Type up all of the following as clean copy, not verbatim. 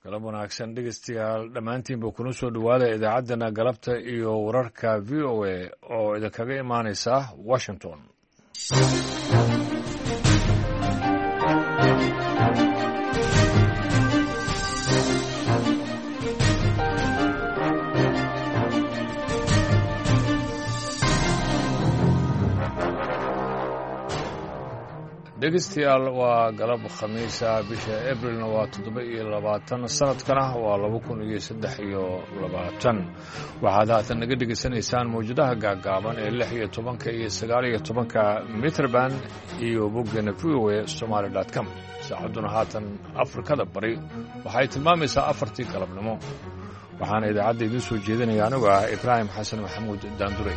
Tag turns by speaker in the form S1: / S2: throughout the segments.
S1: galab wanaagsan dhegeystayaal dhammaantiinba kuna soo dhowaada idaacaddana galabta iyo wararka v o a oo idinkaga imaanaysa washington. dhegeystayaal waa galab khamiisa bisha abrilna waa 7 sanadkana waa 2023 waxaad haatan naga dhegeysanaysaan mawjadaha gaagaaban ee 16 iyo 19 mitrban iyo boggeena voa somali.com. saacaduna haatan afrikada bari waxay tilmaamaysaa 4 galabnimo. waxaana idaacadda idiin soo jeedinaya anigu ah ibraahim xasan maxamuud daandure.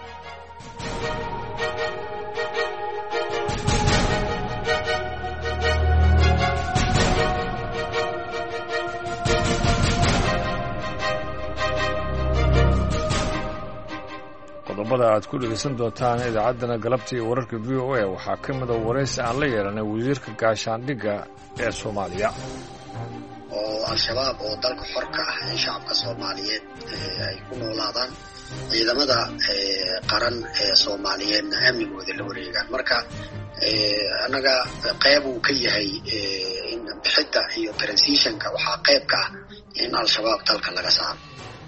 S1: qodobada aad ku dhegeysan doontaan idaacaddana galabta iyo wararka v o a waxaa ka mida waraysi aan la yeelanay wasiirka gaashaandhigga ee soomaaliya.
S2: oo al-shabaab oo dalka xorka ah ee shacabka soomaaliyeed ay ku noolaadaan ciidamada qaran ee soomaaliyeedna amnigooda la wareegaan. marka annaga qayb uu ka yahay in bixidda iyo transitionka waxaa qayb ka ah in al-shabaab dalka laga saaro.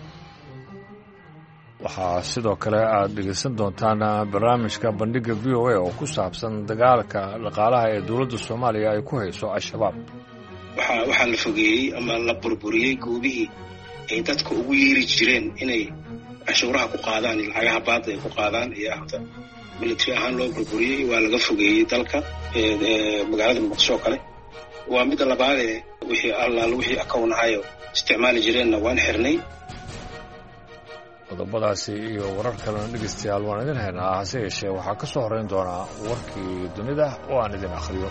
S1: waxaa sidoo kale aad dhegeysan doontaan barnaamijka bandhigga v o a oo ku saabsan dagaalka dhaqaalaha ee dowladda soomaaliya ay ku hayso al-shabaab.
S3: waxaa la fogeeyey ama la burburiyey goobihii ay dadka ugu yeeri jireen inay canshuuraha ku qaadaan iyo lacagaha baadda ay ku qaadaan iyo ahda military ahaan loo burburiyey. waa laga fogeeyey dalka magaalada muqdisho kale. waa midda labaadee wixii akawnahayo isticmaali jireenna waan xirnay.
S1: qodobadaasi iyo warar kalena dhegeystayaal waan idin haynaa, hase yeeshee waxaa ka soo horrayn doonaa warkii dunida oo aan idin akhriyo.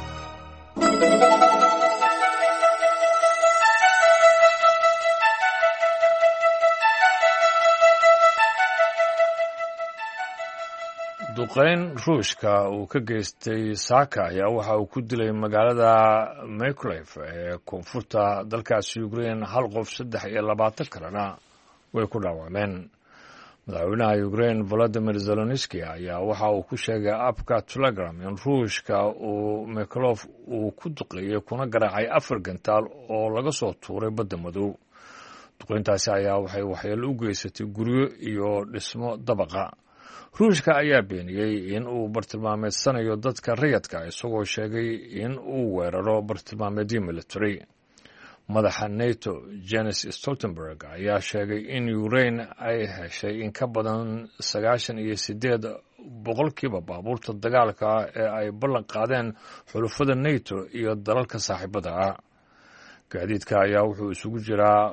S1: duqayn ruushka uu ka geystay saaka ayaa waxa uu ku dilay magaalada mykolaiv ee koonfurta dalkaasi ukraine 1 qof 23 kalena way ku dhaawacmeen. madaxweynaha ukraine volodimir zelonski ayaa waxa uu ku sheegay abka telegram in ruushka uu mykolaiv uu ku duqeeyey kuna garaacay 4 gantaal oo laga soo tuuray badda madow. duqayntaasi ayaa waxay waxyeello u geysatay guryo iyo dhismo dabaqa. ruushka ayaa beeniyey in uu bartilmaameedsanayo dadka rayadka isagoo sheegay in uu weeraro bartilmaameedyo military. madaxa nato Jens Stoltenberg ayaa sheegay in ukraine ay heshay in ka badan 98% baabuurta dagaalka ee ay ballan qaadeen xulafada nato iyo dalalka saaxiibada ah. gaadiidka ayaa wuxuu isugu jiraa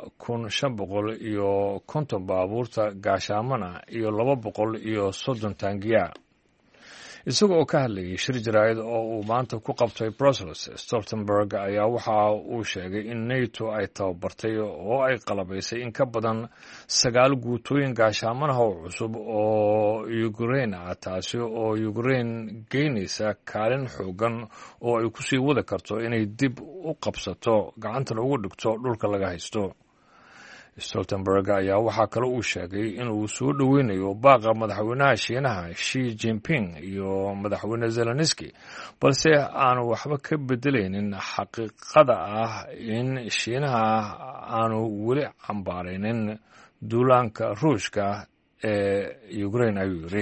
S1: 550 baabuurta gaashaamana iyo 230 taangiya. isaga oo ka hadlayay shir jaraa'id oo uu maanta ku qabtay Brussels, Stoltenberg ayaa waxa uu sheegay in nato ay tababartay oo ay qalabaysay in ka badan 9 guutooyin gaashaamanaha oo cusub oo Ukraine ah, taasi oo Ukraine geynaysa kaalin xoogan oo ay ku sii wada karto inay dib u qabsato gacantana ugu dhigto dhulka laga haysto. Stoltenberg ayaa waxaa kale uu sheegay in uu soo dhoweynayo baaqa madaxweynaha Shiinaha Xi Jinping iyo madaxweyne Zelensky, balse aanu waxba ka bedelaynin xaqiiqada ah in Shiinaha aanu weli cambaaraynin duulaanka ruushka ee Ukraine ayuu yiri.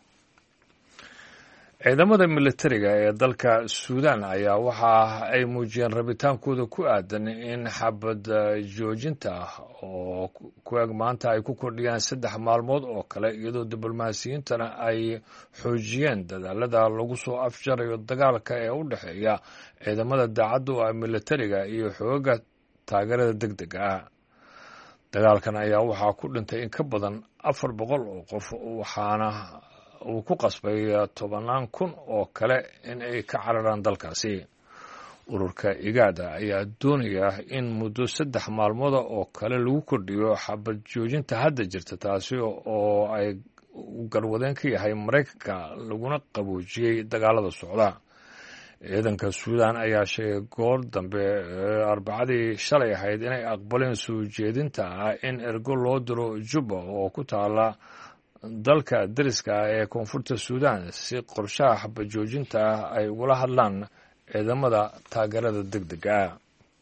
S1: ciidamada militariga ee dalka Suudaan ayaa waxa ay muujiyeen rabitaankooda ku aadan in xabad joojinta oo ku eg maanta ay ku kordhiyaan 3 maalmood oo kale, iyadoo diblomaasiyiintana ay xoojiyeen dadaalada lagu soo afjarayo dagaalka ee u dhexeeya ciidamada daacadda u ah militariga iyo xoogaga taageerada degdega ah. dagaalkan ayaa waxaa ku dhintay in ka badan 400 oo qof, waxaana uu ku qasbay 10,000 oo kale in ay ka cararaan dalkaasi. ururka igaada ayaa doonaya in muddo 3 maalmood oo kale lagu kordhiyo xabad joojinta hadda jirta, taasi oo ay garwadeen ka yahay Mareykanka laguna qaboojiyey dagaalada socda. ciidanka suudaan ayaa sheegay goor dambe arbacadii shalay ahayd inay aqbaleen soo jeedinta ah in ergo loo diro juba oo ku taala dalka dariska ah ee koonfurta suudaan si qorshaha xabajoojinta ah ay ugula hadlaan ciidamada taageerada deg dega ah.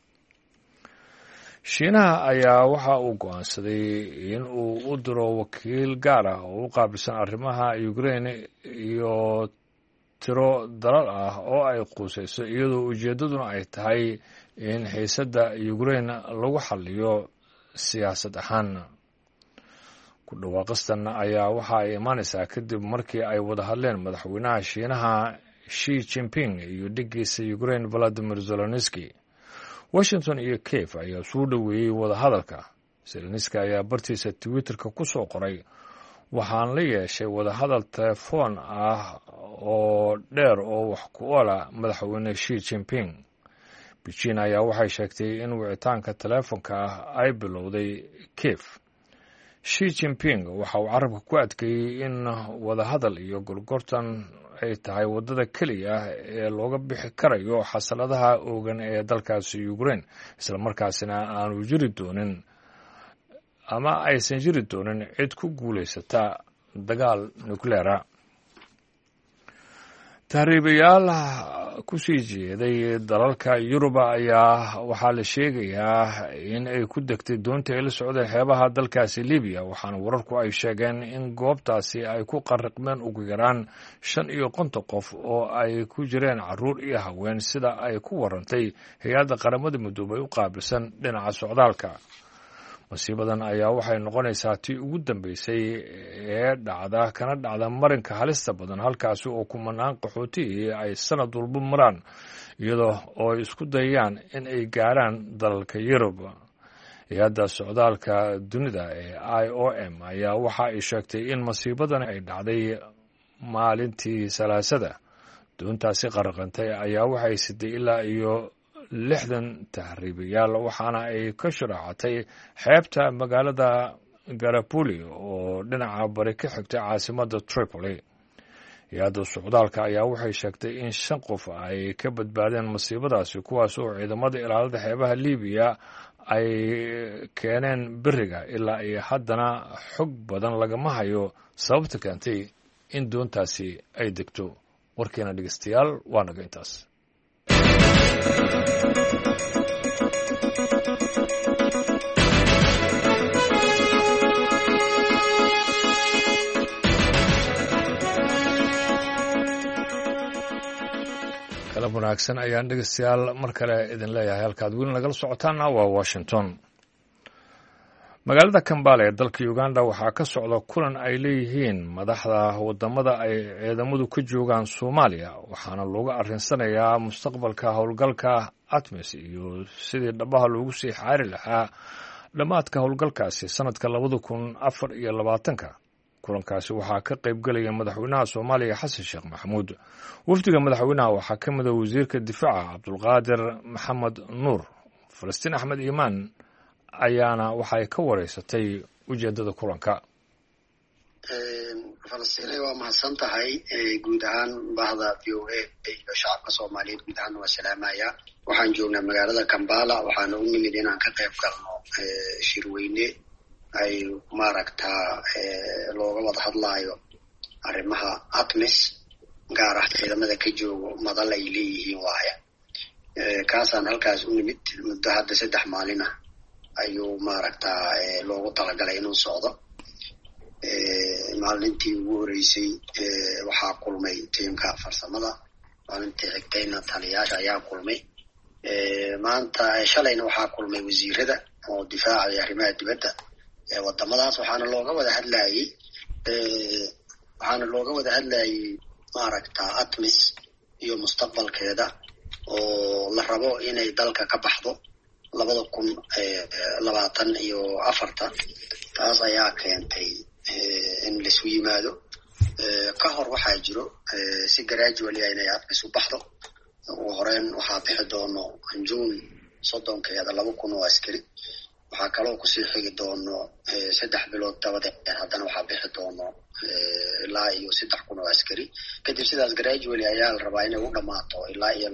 S1: shiinaha ayaa waxa uu go'aansaday in uu u diro wakiil gaar ah oo u qaabilsan arrimaha Ukraine iyo tiro dalal ah oo ay quusayso iyadoo ujeeddaduna ay tahay in xiisadda Ukraine lagu xalliyo siyaasad ahaan. ku dhawaaqistan ayaa waxa ay imaanaysaa kadib markii ay wada hadleen madaxweynaha shiinaha Xi Jinping iyo dhigiisa Ukraine Volodymyr Zelensky. Washington iyo Kiev ayaa soo dhaweeyey wadahadalka. Zelensky ayaa bartiisa Twitterka ku soo qoray waxaan la yeeshay wadahadal telefoon ah oo dheer oo wax ku oola madaxweyne Xi Jinping. Beijing ayaa waxay sheegtay in wicitaanka telefoonka ah ay bilowday Kiev. Xi Jinping waxa uu carabka ku adkeeyey in wadahadal iyo gorgortan ay tahay wadada keliya ee looga bixi karayo xasaladaha oogan ee dalkaasi Ukraine, isla markaasina aanu jiri doonin ama aysan jiri doonin cid ku guulaysata dagaal nukleera. tahriibayaal ku sii jeeday dalalka Yuruba ayaa waxaa la sheegayaa in ay ku degtay doonta ay la socdeen xeebaha dalkaasi Libiya, waxaana wararku ay sheegeen in goobtaasi ay ku qarriqmeen ugu yaraan 5 qof oo ay ku jireen carruur iyo haween, sida ay ku warantay hay-adda qaramada midoobay u qaabilsan dhinaca socdaalka. masiibadan ayaa waxay noqonaysaa tii ugu dambeysay ee kana dhacda marinka halista badan, halkaasi oo kumanaan qaxootihi ay sanad walba maraan iyadoo oo isku dayayaan in ay gaaraan dalalka Yurub. hay-adda socdaalka dunida ee IOM ayaa waxa ay sheegtay in masiibadan ay dhacday maalintii Salaasada. doontaasi qarqantay ayaa waxay siday ilaa iyo 60 tahriibayaal, waxaana ay ka sharaacatay xeebta magaalada Garapuli oo dhinaca bari ka xigtay caasimadda Tripoli. hay-adda socdaalka ayaa waxay sheegtay in 5 qof ay ka badbaadeen masiibadaasi, kuwaas oo ciidamada ilaalada xeebaha Libiya ay keeneen beriga. ilaa iyo haddana xog badan lagama hayo sababta keentay in doontaasi ay degto. warkeena dhegeystayaal waa naga intaas. kalab wanaagsan ayaan dhegeystayaal mar kale idin leeyahay. halkaad weli nagala socotaana waa Washington. magaalada Kampala ee dalka Uganda waxaa ka socda kulan ay leeyihiin madaxda wadamada ay ciidamadu ka joogaan Soomaaliya, waxaana looga arinsanayaa mustaqbalka howlgalka ATMIS iyo sidii dhabaha loogu sii xaari lahaa dhamaadka howlgalkaasi sanadka 2024. kulankaasi waxaa ka qayb galaya madaxweynaha Soomaaliya Xasan Sheekh Maxamuud. wafdiga madaxweynaha waxaa ka mid ah wasiirka difaaca Cabdulqaadir Maxamed Nuur. Falastiin Axmed Iimaan ayaana waxay ka wareysatay ujeedada kulanka.
S2: Falastiin waa mahadsan tahay. guud ahaan bahda VOA iyo shacabka Soomaaliyeed guud ahaan waa salaamaya. waxaan joognaa magaalada Kampala, waxaana u nimid inaan ka qayb galno shirweyne ay maaragtaa looga wada hadlaayo arrimaha ATMIS, gaar ah ciidamada ka joogo madal ay leeyihiin waaye. kaasaan halkaas u nimid muddo hadda 3 maalin ah ayuu maaragtaa loogu talagalay inuu socdo. maalintii ugu horeysay waxaa kulmay tiimka farsamada, maalintii xigtayna taliyaasha ayaa kulmay. maanta shalayna waxaa kulmay wasiirada oo difaaca iyo arrimaha dibadda wadamadaas, waxaana looga wada hadlayay maaragtaa ATMIS iyo mustaqbalkeeda oo la rabo inay dalka ka baxdo 2024. taas ayaa keentay in laisu yimaado. ka hor waxaa jiro si gradually inay ATMIS u baxdo. ugu horeyn waxaa bixi doono June 30 2,000 oo askari. waxaa kaloo kusii xigi doono 3 bilood dabadeed haddana waxaa bixi doono ilaa iyo 3,000 oo askari kadib sidaas gradually ayaa la rabaa inay u dhamaato ilaa iyo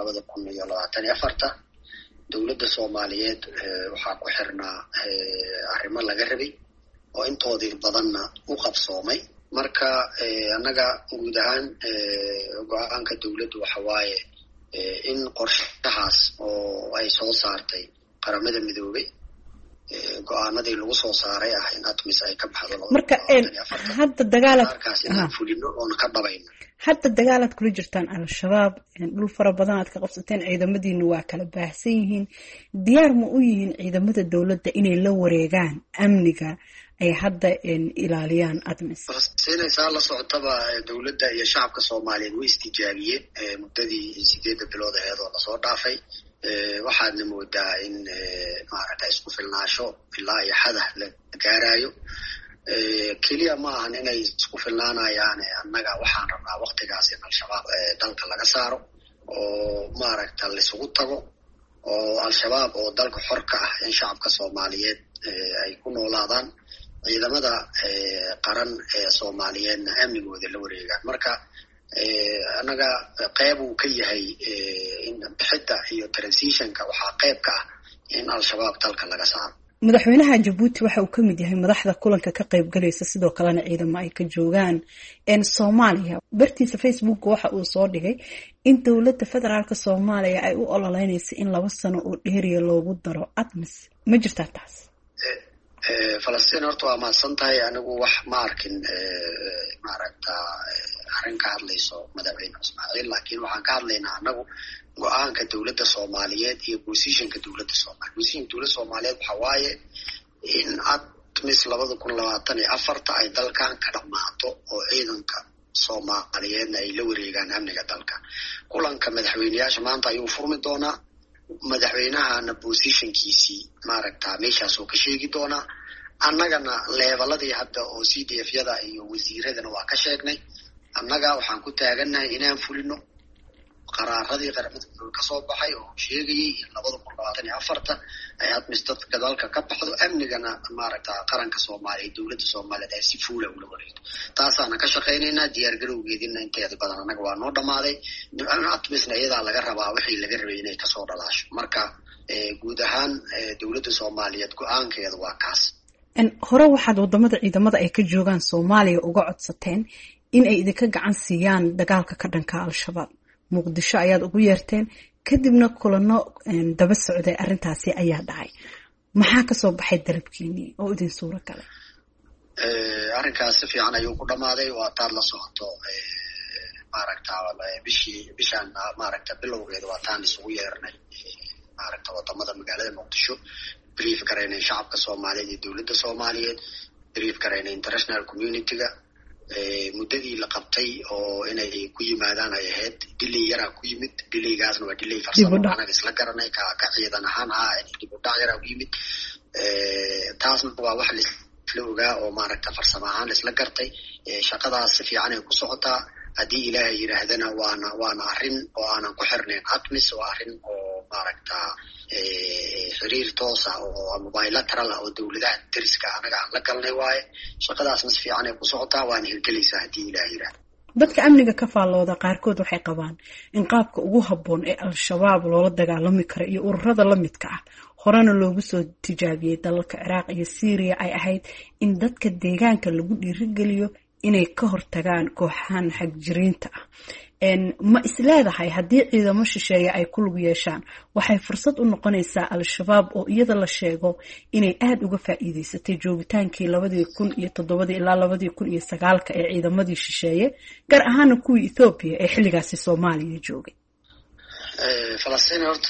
S2: 2024 dowladda Soomaaliyeed waxaa ku xirnaa arrimo laga rabay oo intoodii badanna u qabsoomay marka annaga guud ahaan go'aanka dowladdu waxa waaye in qorshahaas oo ay soo saartay qaramada midoobay go'aanadii lagu soo saaray ah in ATMIS ay ka baxdo
S4: marka hadda dagaalad
S2: fulino oo ka dhabayno
S4: hadda dagaalad kula jirtaan al-shabaab dhul fara badan aad ka qabsateen ciidamadiina waa kala baahsan yihiin diyaar ma u yihiin ciidamada dowladda inay la wareegaan amniga ay hadda ilaaliyaan ATMIS
S2: siinaysaa la socotaba dowladda iyo shacabka Soomaaliyeed way istijaabiyeen muddadii 8 bilood oo la soo dhaafay waxaadna moodaa in maaragtay isku filnaasho ilaa iyo xadath la gaarayo keliya ma ahan inay isku filnaanayaan annaga waxaan rabnaa waqtigaas in al-shabaab dalka laga saaro oo maaragta la isugu tago oo al-shabaab oo dalka xor ka ah in shacabka Soomaaliyeed ay ku noolaadaan ciidamada qaran ee Soomaaliyeedna amnigooda la wareegaan marka annaga qayb uu ka yahay in bixidda iyo transitionka waxaa qayb ka ah in al-shabaab dalka laga saaro
S4: madaxweynaha Djibouti waxa uu ka mid yahay madaxda kulanka ka qayb galaysa sidoo kalena ciidamo ay ka joogaan Soomaaliya bartiisa Facebook waxa uu soo dhigay in dowladda federaalka Soomaaliya ay u ololeynayso in 2 sano oo dheeriya loogu daro ATMIS ma jirtaa taas
S2: Falastiin horta waa mahadsantahay anigu wax ma arkin maaragta arrin ka hadlayso madaxweyne Ismaaciil laakiin waxaan ka hadlaynaa anagu go'aanka dowladda Soomaaliyeed iyo positionka dowladda Soomaaliyeed positionka dowladda Soomaaliyeed waxa waaye in ATMIS 2024 ay dalkan ka dhamaato oo ciidanka Soomaaliyeedna ay la wareegaan amniga dalka kulanka madaxweynayaasha maanta ayuu furmi doonaa madaxweynahana positionkiisii maaragta meeshaas oo ka sheegi doonaa annagana leevaladii hadda oo CDF-yada iyo wasiiradana waa ka sheegnay annaga waxaan ku taaganahay inaan fulino qaraaradii qaramada ka soo baxay oo sheegayay in 2024 ay ATMIS dadka dalka ka baxdo amnigana maaragta qaranka Soomaaliya dowladda Soomaaliyeed ay si fuula ula wareegto taasaana ka shaqeynaynaa diyaar garowgeedina inteeda badan annaga waa noo dhamaaday ATMISna iyada laga rabaa wixii laga rabay inay ka soo dhalaasho marka guud ahaan dowladda Soomaaliyeed go'aankeeda waa kaas
S4: hore waxaad wadamada ciidamada ay ka joogaan Soomaaliya uga codsateen in ay idinka gacan siiyaan dagaalka ka dhanka al-shabaab muqdisho ayaad ugu yeerteen kadibna kulano daba socday arrintaasi ayaa dhacay maxaa ka soo baxay dalabkiinii oo idin suura galay
S2: arrinkaas si fiican ayuu ku dhamaaday waa taad la socoto maaragta bishaan maaragta bilowgeeda waa taan isugu yeernay maaragta wadamada magaalada Muqdisho brief gareynay shacabka Soomaaliyeed iyo dowladda Soomaaliyeed brief gareynay international community-ga muddadii la qabtay oo inay ku yimaadaan ay ahayd delay yara ku yimid delaygaasna waa delay farsamo anaga isla garanay ka ciidan ahaan dib u dhac yara ku yimid taasna waa wax la ogaa oo maaragta farsamo ahaan isla gartay shaqadaas si fiican ay ku socotaa haddii ilaahay yiraahdana waana arrin oo aanan ku xirnayn ATMIS waa arrin oo maaragta xiriir toos ah oo bilateral ah oo dowladaha dariska anaga aan la galnay waaye shaqadaasna si fiican ay ku socotaa waana hirgelaysaa haddii ilaahay yiraahdo
S4: dadka amniga ka faallooda qaarkood waxay qabaan in qaabka ugu habboon ee al-shabaab loola dagaalami karo iyo ururada la midka ah horena loogu soo tijaabiyey dalalka Ciraaq iyo Syria ay ahayd in dadka deegaanka lagu dhiirigeliyo inay ka hortagaan kooxahan xagjiriinta ah ma isleedahay haddii ciidamo shisheeye ay ku lug yeeshaan waxay fursad u noqonaysaa al-shabaab oo iyada la sheego inay aad uga faa'iideysatay joogitaankii 2007 ilaa 2009 ee ciidamadii shisheeye gaar ahaana kuwii Ethiopia ee xilligaasi Soomaaliya joogay
S2: Falastiin horta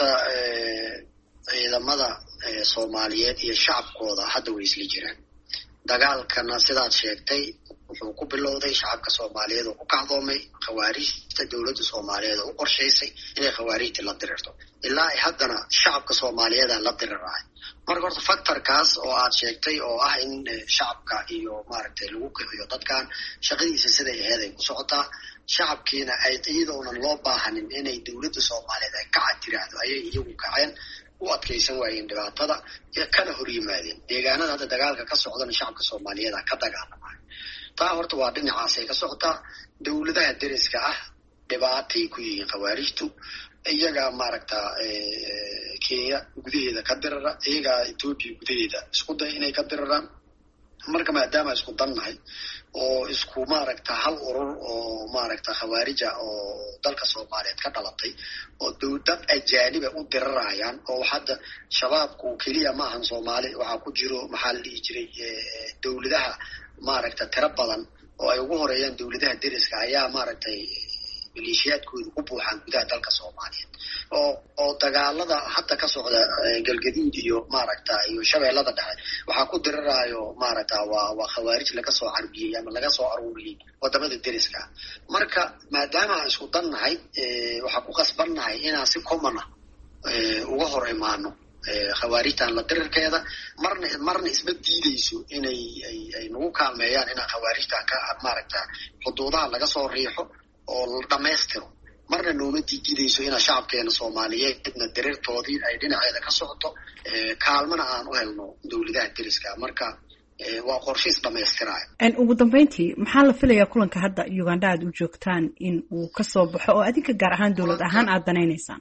S2: ciidamada Soomaaliyeed iyo shacabkooda hadda way isla jiraan dagaalkana sidaad sheegtay wuxuu ku bilowday shacabka Soomaaliyeed oo ku kacdoomay khawaarijta dowladda Soomaaliyeed oo qorshaysay inay khawaarijta la dirirto ilaa ay haddana shacabka Soomaaliyeed la diriraay marka horta factorkaas oo aad sheegtay oo ah in shacabka iyo maaragtay lagu kiciyo dadkan shaqadiisa siday ahayd ay ku socotaa shacabkiina ay iyadoonan loo baahanin inay dowladda Soomaaliyeed ay ka tiraahdo ayay iyagu kaceen u adkaysan waayeen dhibaatada kana hor yimaadeen deegaanada hadda dagaalka ka socdana shacabka soomaaliyeed ka dagaalamaya taa horta waa dhinacaasay ka socotaa dowladaha deriska ah dhibaatay ku yihiin khawaarijtu iyaga maaragta Kenya gudaheeda ka dirara iyaga Ethiopia gudaheeda isku day inay ka diraraan marka maadaama isku dannahay oo isku maaragta hal urur oo maaragta khawaarija oo dalka Soomaaliyeed ka dhalatay oo dowlad ajaaniba u dirarayaan oo hadda shabaabku kaliya ma ahan Soomaali waxa ku jiro maxalli jiray dowladaha maaragta tira badan oo ay ugu horeeyaan dowladaha deriska ayaa maaragtay maleeshiyaadkooda ku buuxaan gudaha dalka Soomaaliyeed oo dagaalada hadda ka socda galgaduud iyo maaragta iyo shabeellada dhexe waxa ku dirirayo maaragta waa khawaarij laga soo carbiyay ama laga soo aruuriyay wadamada deriska marka maadaama aan isku dannahay waxa ku qasbannahay inaan si common uga hor imaano khawaarijtan la dirirkeeda marna isma diidayso inay nagu kaalmeeyaan inaan khawaarijtan ka maaragta xuduudaha laga soo riixo oo la dhameystiro marna nooma diidayso inaan shacabkeena Soomaaliyeedna dirirtoodii ay dhinaceeda ka socoto kaalmana aan u helno dowladaha deriska marka waa qorsheys dhameystiraay
S4: ugu dambeyntii maxaa la filayaa kulanka hadda Uganda aad u joogtaan in uu ka soo baxo oo adinka gaar ahaan dowlad ahaan aad danaynaysaan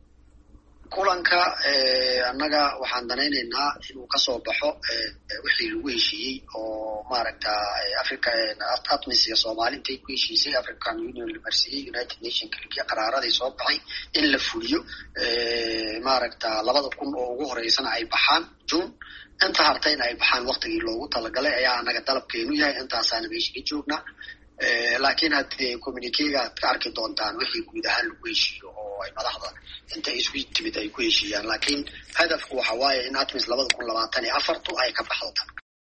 S2: kulanka annaga waxaan danaynaynaa inuu ka soo baxo wixii lagu heshiiyey oo maaragta Africa ATMIS iyo Soomaali intay ku heshiisay African Union la marsiyay United Nations kaliya qaraaradii soo baxay in la fuliyo maaragta 2000 oo ugu horeysana ay baxaan June inta hartayna ay baxaan waqtigii loogu talagalay ayaa annaga dalabkeenu yahay intaasaan meesha ka joognaa laakiin haddii communique-ga ka arki doontaan wixii guud ahaan lagu heshiiyo oo ay madaxda inta isku timid ay ku heshiiyaan laakiin hadafku waxa waaye in ATMIS 2024 ay ka baxdo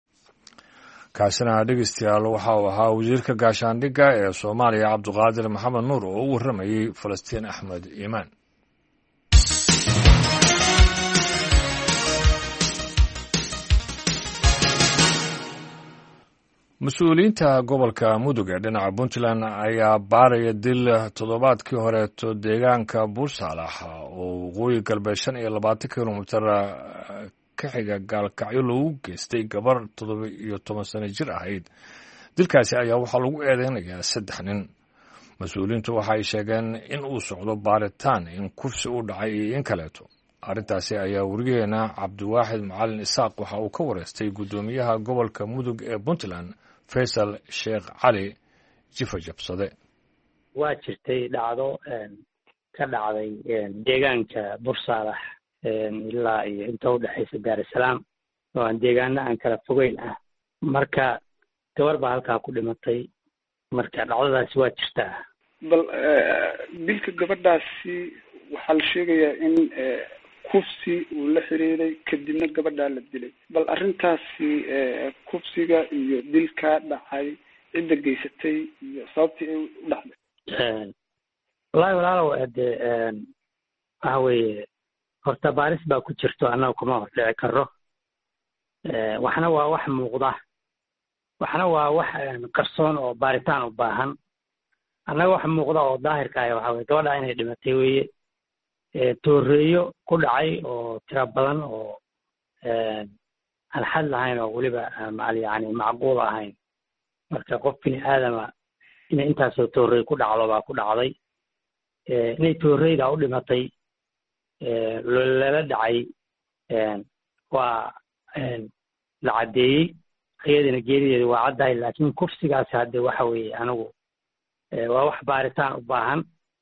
S1: kaasina dhegeystayaal waxa uu ahaa wasiirka gaashaandhigga ee Soomaaliya Cabdiqaadir Maxamed Nuur oo u warramayay Falastiin Axmed Iimaan mas-uuliyiinta gobolka Mudug ee dhinaca Puntland ayaa baaraya dil toddobaadkii horeeto deegaanka Buursaalax oo waqooyi galbeed 25 kilomitir ka xiga gaalkacyo loogu geystay gabar 17 sano jir ahayd dilkaasi ayaa waxaa lagu eedeynayaa 3 nin mas-uuliyiintu waxay sheegeen in uu socdo baaritaan in kufsi u dhacay iyo in kaleeto arrintaasi ayaa warigeena Cabdiwaaxid Macalin Isaaq waxa uu ka wareystay gudoomiyaha gobolka Mudug ee Puntland Faisal Sheekh Cali Jifa Jabsade
S5: waa jirtay dhacdo ka dhacday deegaanka Buursaalax ilaa iyo inta u dhaxaysa Dar es Salaam oo aan deegaano aan kala fogeyn ah marka gabar baa halkaa ku dhimatay marka dhacdadaasi waa jirtaa
S6: bal dilka gabadhaasi waxaa la sheegayaa in kufsi uu la xiriiray kadibna gabadhaa la dilay bal arrintaasi kufsiga iyo dilka dhacay cidda geysatay iyo sababtii ay u dhacday
S5: wallaahi walaalow waxa weeye horta baaris baa ku jirto annaga kuma hor dhici karo waxna waa wax muuqda waxna waa wax qarsoon oo baaritaan u baahan annaga wax muuqda oo daahirka ah waxa weye gabadha inay dhimatay weeye tooreeyo ku dhacay oo tira badan oo aan xad lahayn oo weliba yani macquul ahayn marka qof bini aadama inay intaasoo tooreey ku dhacdo baa ku dhacday inay tooreyda u dhimatay lala dhacay waa la caddeeyey iyadina geerideeda waa caddahay laakiin kufsigaasi hadde waxa weeye anigu waa wax baaritaan u baahan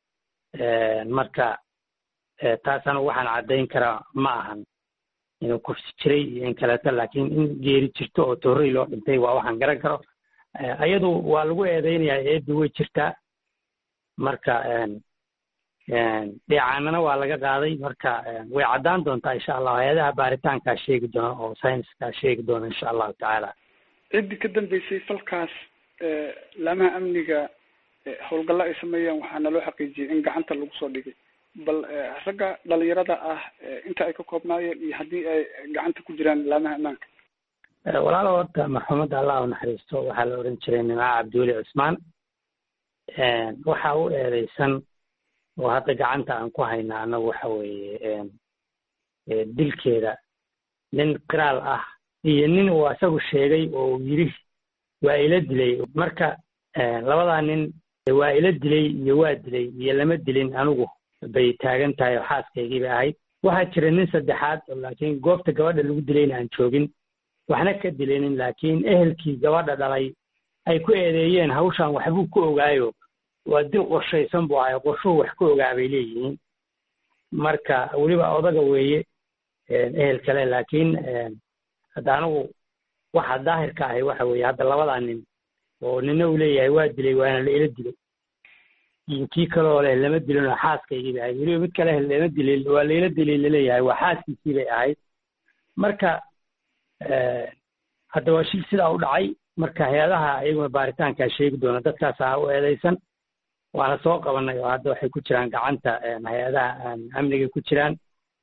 S5: marka taas anigu waxaan caddayn karaa ma ahan inuu kufsi jiray iyo in kaleeto laakiin in geeri jirto oo toorey loo dhintay waa waxaan garan karo iyadu waa lagu eedeynayaa eeddu way jirtaa marka dheecaanana waa laga qaaday marka way caddaan doontaa insha allah hay-adaha baaritaankaa sheegi doona oo sayniskaa sheegi doona insha allahu tacaala
S6: ciddii ka dambeysay falkaas laamaha amniga howlgalla ay sameeyeen waxaana loo xaqiijiyey in gacanta lagu soo dhigay bal ragga dhalinyarada ah inta ay ka koobnaayeen iyo haddii ay gacanta ku jiraan laamaha ammaanka
S5: walaalo horta marxuumadda allah u naxariisto waxaa la oran jiray nimca cabdiweli cusmaan waxa u eedeysan oo hadda gacanta aan ku haynaa annagu waxa weeye dilkeeda nin qiraal ah iyo nin uu asagu sheegay oo yiri waa ila dilay. marka labadaa nin waa ila dilay iyo waa dilay iyo lama dilin anigu bay taagan tahay oo xaaskaygii bay ahayd. waxaa jira nin saddexaad oo laakiin goobta gabadha lagu dilayna aan joogin waxna ka dilaynin, laakiin ehelkii gabadha dhalay ay ku eedeeyeen hawshan waxbuu ku ogaayo waa dil qorshaysan buu ahay, qorshuhu wax ku ogaa bay leeyihiin. marka weliba odaga weeye ehel kale, laakiin hadda anigu waxa daahirka ahi waxa weeye hadda labadaa nin oo nina uu leeyahay waa dilay waana la ila dilay, iyo kii kaloo leh lama dilin oo xaaskaygii bay ahayd, weliba mid kale lama dilin waa la ila dilay laleeyahay waa xaaskiisii bay ahayd. marka hadda waa shil sidaa u dhacay. marka hay-adaha iyaguna baaritaankaa sheegi doona dadkaasa u eedaysan, waana soo qabanay oo hadda waxay ku jiraan gacanta hay-adaha amniga ku jiraan.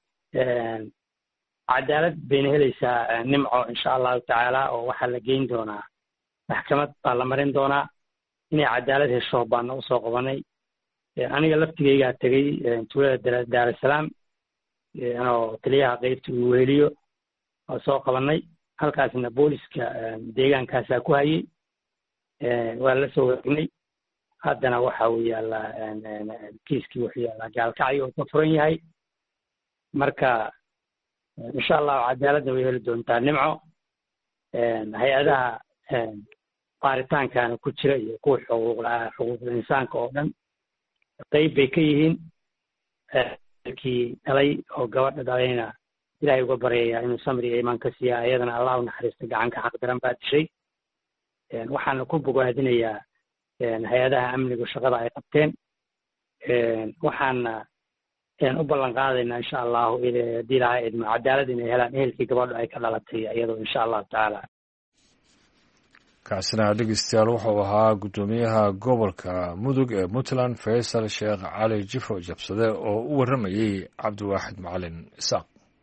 S5: cadaalad bayna helaysaa nimco insha allahu tacaala, oo waxaa la geyn doonaa maxkamad baa la marin doonaa. inay cadaalad hesho baana usoo qabanay. aniga laftigaygaa tegey tuulada daarusalaam anoo taliyaha qeybta uu weheliyo oo soo qabanay. halkaasna booliska deegaankaasaa ku hayay, waa la soo waregnay. haddana waxa uu yaallaa kiiskii wuxuu yaallaa gaalkacyo oo ka furan yahay. marka insha allahu cadaaladda way heli doontaa nimco. hay-adaha baaritaankaana ku jira iyo kuwa xuquuqul insaanka oo dhan qeyb bay ka yihiin. kii dhalay oo gabadha dhalayna ilaahay uga baryayaa inuu samri iyo imaan ka siiya, iyadana allah u naxariista gacanka xaq daran baa dishay. waxaana ku bogaadinayaa hay-adaha amnigu shaqada ay qabteen. waxaana u ballan qaadaynaa insha allahu haddii ilaahay idmo cadaalad inay helaan ehelkii gabadho ay ka dhalatay iyadoo insha allahu tacaala.
S1: kaasina dhegeystayaal wuxuu ahaa guddoomiyaha gobolka mudug ee puntland faysal sheekh cali jifro jabsade oo u warramayey cabdiwaaxid macalin isaaq.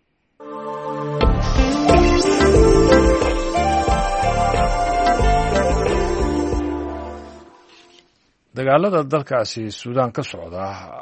S1: dagaalada dalkaasi suudaan ka socda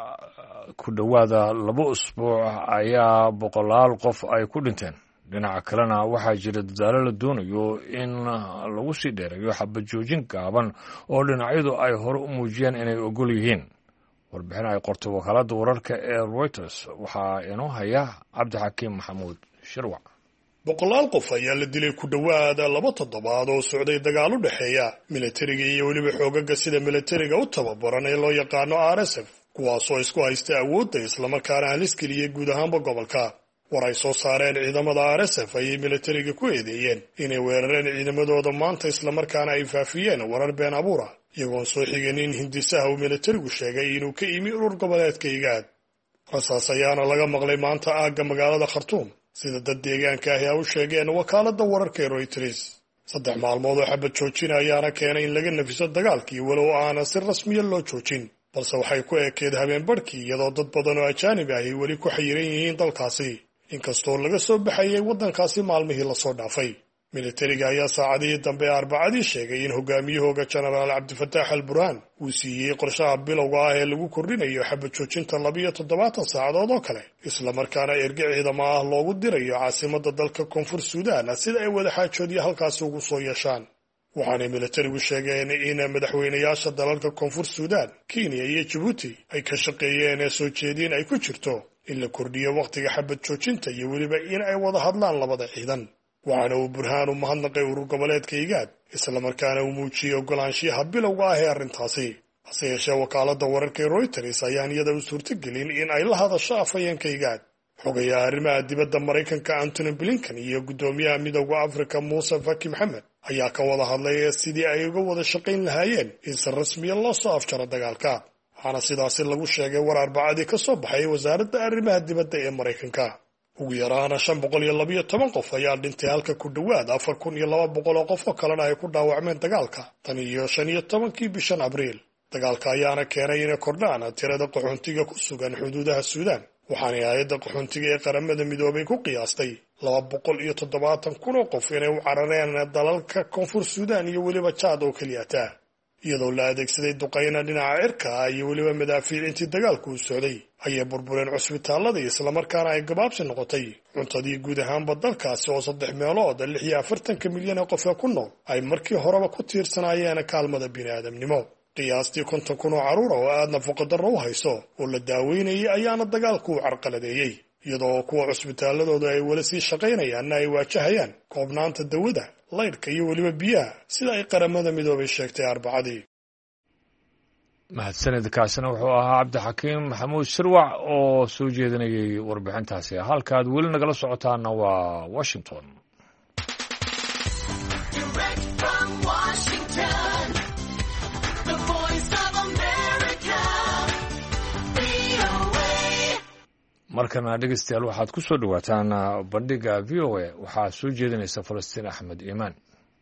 S1: ku dhowaada 2 usbuuc ayaa 100 qof ay ku dhinteen. dhinaca kalena waxaa jira dadaalo la doonayo in lagu sii dheereeyo xabad joojin gaaban oo dhinacyadu ay hore u muujiyeen inay ogol yihiin. warbixin ay qortay wakaaladda wararka ee Reuters waxaa inoo haya cabdixakiim maxamuud shirwac.
S7: 100 qof ayaa la dilay ku dhowaada 2 toddobaad oo socday dagaal u dhexeeya militariga iyo weliba xoogaga sida militariga u tababaran ee loo yaqaano RSF, kuwaasoo isku haysta awoodda islamarkaana halis geliyay guud ahaanba gobolka. war ay soo saareen ciidamada RSF ayay militariga ku eedeeyeen inay weerareen ciidamadooda maanta islamarkaana ay faafiyeen warar been abuura, iyagoon soo xigeen in hindisaha uu militarigu sheegay inuu ka imi urur goboleedka IGAD. rasaas ayaana laga maqlay maanta aagga magaalada Khartoum, sida dad deegaanka ahi ay u sheegeen wakaaladda wararka ee Reuters. 3 maalmood oo xabad joojin ayaana keenay in laga nafiso dagaalkii walow aana si rasmiya loo joojin, balse waxay ku ekeed habeen barhkii iyadoo dad badan oo ajaanib ahi weli ku xayiran yihiin dalkaasi, inkastoo laga soo baxayay waddankaasi maalmihii la soo dhaafay. militariga ayaa saacadihii dambe Arbacadii sheegay in hogaamiyahooga Genaraal Cabdifataax al-Burhaan uu siiyey qorshaha bilowga ah ee lagu kordhinayo xabad joojinta 72 saacadood oo kale, islamarkaana erge ciidamo ah loogu dirayo caasimadda dalka Koonfur Suudaan sida ay wadaxaajoodyo halkaasi ugu soo yeeshaan. waxaanay militarigu sheegeen in madaxweynayaasha dalalka Koonfur Suudaan, Kenya iyo Djibouti ay ka shaqeeyeen soo jeedin ay ku jirto in la kordhiyo waqtiga xabad joojinta iyo weliba in ay wada hadlaan labada ciidan. waxaana uu Burhaan u mahadnaqay urur goboleedka IGAD islamarkaana uu muujiyey ogolaanshiyaha bilowga ah ee arrintaasi. hase yeeshee wakaaladda wararka ee Reuters ayaan iyada u suurtagelin in ay la hadasho afhayeenka IGAD. xogayaha arrimaha dibadda Maraykanka Antony Blinken iyo guddoomiyaha midowda Afrika Muuse Faki Mohamed ayaa ka wada hadlay sidii ay uga wada shaqayn lahaayeen in si rasmiya loo soo afjaro dagaalka. waxaana sidaasi lagu sheegay war Arbacadii ka soo baxay wasaaradda arrimaha dibadda ee Maraykanka. ugu yaraana 512 qof ayaa dhintay, halka ku dhowaad 4200 qof oo kalena ay ku dhaawacmeen dagaalka tan iyo 15kii bishan Abriil. dagaalka ayaana keenay inay kordhaan tirada qaxoontiga ku sugan xuduudaha Suudaan, waxaana hay'adda qaxoontiga ee qaramada midoobay ku qiyaastay 270,000 qof inay u carareen dalalka Koonfur Suudaan iyo weliba Chad oo keliyata. iyadoo la adeegsaday duqayna dhinaca cirka ah iyo weliba madaafiic intii dagaalku u socday ayay burbureen cusbitaaladii islamarkaana ay gabaabsi noqotay cuntadii guud ahaanba dalkaasi oo 3 meelood 46 milyan oo qof ku nool ay markii horeba ku tiirsanaayeen kaalmada bini'aadamnimo. qiyaastii 50 kun oo carruur oo aad nafaqo darro u hayso oo la daaweynayay ayaana dagaalku u carqaladeeyey, iyadoo kuwa cusbitaaladooda ay weli sii shaqaynayaanna ay waajahayaan koobnaanta dawada, laydhka iyo weliba biyaha sida ay qaramada midoobay sheegtay Arbacadii.
S1: mahadsanidkaasina wuxuu ahaa cabdixakiim maxamuud shirwac oo soo jeedinayay warbixintaasi. halkaad weli nagala socotaana waa Washington. markana dhegeystayaal waxaad ku soo dhawaataan bandhiga VOA. waxaa soo jeedinaysa Falastiin Axmed Iimaan.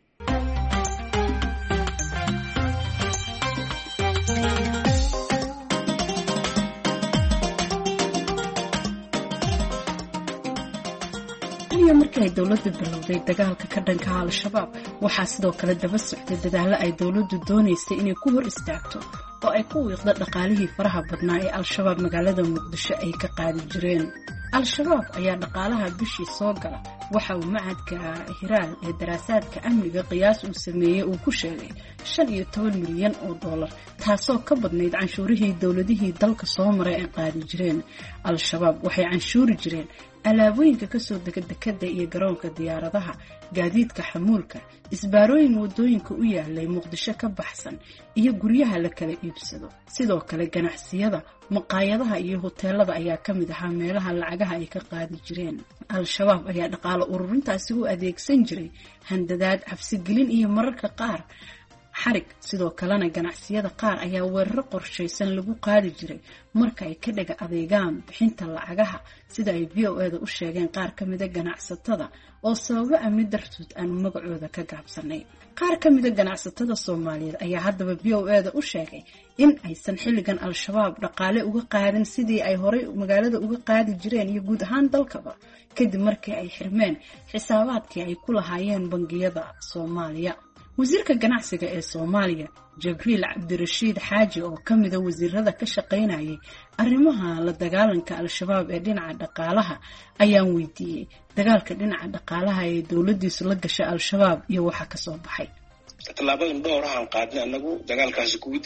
S4: markii ay dowladdu bilowday dagaalka ka dhanka ah al-shabaab waxaa sidoo kale daba socday dadaallo ay dowladdu doonaysay inay ku hor istaagto oo ay ku wiiqdo dhaqaalihii faraha badnaa ee al-shabaab magaalada muqdisho ay ka qaadi jireen. al-shabaab ayaa dhaqaalaha bishii soo gala waxa uu macadka hiraal ee daraasaadka amniga qiyaas uu sameeyey uu ku sheegay 15 milyan oo dollar, taasoo ka badnayd canshuurihii dowladihii dalka soo maray ay qaadi jireen. al-shabaab waxay canshuuri jireen alaabooyinka ka soo dega dekada iyo garoonka diyaaradaha, gaadiidka xamuulka, isbaarooyin wadooyinka u yaalay muqdisho ka baxsan iyo guryaha la kala iibsado. sidoo kale ganacsiyada, maqaayadaha iyo hoteelada ayaa ka mid ahaa meelaha lacagaha ay ka qaadi jireen. al-shabaab ayaa dhaqaale ururintaasi u adeegsan jiray handadaad, cabsigelin iyo mararka qaar xarig. sidoo kalena ganacsiyada qaar ayaa weeraro qorshaysan lagu qaadi jiray marka ay ka dhaga adeegaan bixinta lacagaha, sida ay VOA-da u sheegeen qaar ka mida ganacsatada oo sababo amni dartood aan magacooda ka gaabsanay. qaar ka mida ganacsatada Soomaaliyeed ayaa haddaba VOA-da u sheegay in aysan xilligan al-shabaab dhaqaale uga qaadin sidii ay horey magaalada uga qaadi jireen iyo guud ahaan dalkaba, kadib markii ay xirmeen xisaabaadkii ay ku lahaayeen bangiyada Soomaaliya. wasiirka ganacsiga ee Soomaaliya Jibriil Cabdirashiid Xaaji oo ka mid ah wasiirada ka shaqeynayay arrimaha la dagaalanka al-shabaab ee dhinaca dhaqaalaha ayaan weydiiyey dagaalka dhinaca dhaqaalaha ee dowladdiisu la gashay al-shabaab iyo waxa ka soo baxay.
S3: tallaabooyin dhowr ah aan qaadnay anagu dagaalkaasi guud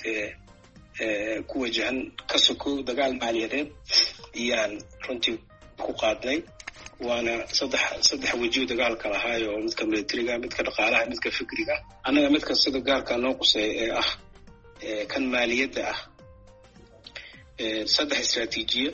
S3: ku wajahan ka sokow dagaal maaliyadeed iyaan runtii ku qaadnay, waana saddex wajiyo dagaalka lahaay oo midka militariga, midka dhaqaalaha, midka fikriga. annaga midka sida gaarka noo qusay ee ah kan maaliyadda ah, 3 istaraatiijiya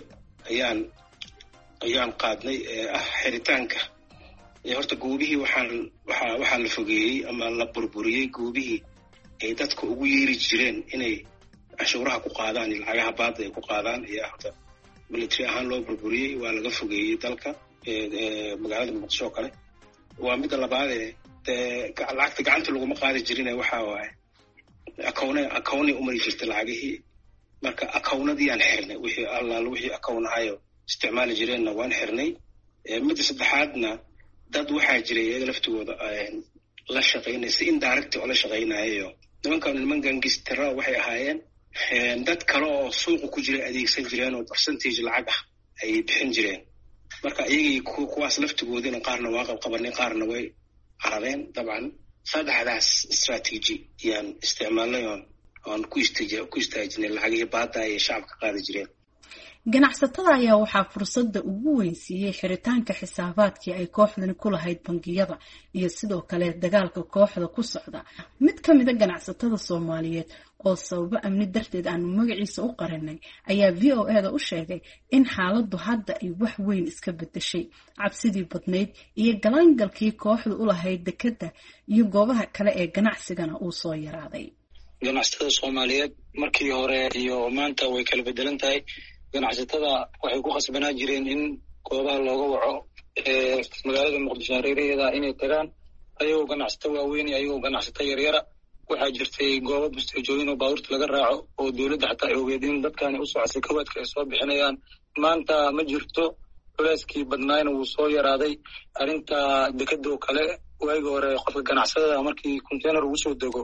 S3: ayaan qaadnay ee ah xiritaanka. horta goobihii waxaa la fogeeyey ama la burburiyey goobihii ay dadka ugu yeeri jireen inay canshuuraha ku qaadaan iyo lacagaha baadda ay ku qaadaan ayaa horta military ahaan loo burburiyey, waa laga fogeeyey dalka magaalada muqdisho kale. waa midda labaadee lacagta gacanta laguma qaadi jirin, waxa waaye akownay umari jirtay lacagihii. marka akownadii aan xirnay, wixii akown ahayo isticmaali jireenna waan xirnay. midda saddexaadna dad waxaa jiray iyaga laftigooda la shaqaynaya si indirect oo la shaqaynayayo. niman gangistara waxay ahaayeen dad kale oo suuqa ku jira adeegsan jireen oo percentage lacag ah ay bixin jireen. marka iyagii kuwaas laftigoodina qaarna waa qabqabanay, qaarna way carareen. dabcan 3daas istaraatiiji ayaan isticmaalnay oon ku istaajinay lacagihii baadda ay shacabka qaadi jireen.
S4: ganacsatada ayaa waxaa fursadda ugu weyn siiyey xiritaanka xisaabaadkii ay kooxdani ku lahayd bangiyada iyo sidoo kale dagaalka kooxda ku socda. mid ka mida ganacsatada Soomaaliyeed oo sababo amni darteed aan magaciisa u qarinay ayaa VOA-da u sheegay in xaaladdu hadda ay wax weyn iska bedeshay. cabsidii badnayd iyo galaangalkii kooxdu u lahayd dekada iyo goobaha kale ee ganacsigana uu soo yaraaday.
S8: ganacsatada Soomaaliyeed markii hore iyo maanta way kala bedelan tahay. ganacsatada waxay ku khasbanaa jireen in goobaha looga waco magaalada muqdisho hareeraheeda inay tagaan, ayagoo ganacsato waaweyn iyo ayagoo ganacsato yaryara. waxaa jirtay goobo busteejooyin oo baabuurta laga raaco oo dowladda xataa ay ogeed in dadkani u socosay kawaadka ay soo bixinayaan. maanta ma jirto, culeyskii badnaayna wuu soo yaraaday. arrinta dekada oo kale waagi hore qofka ganacsatada markii container ugu soo dego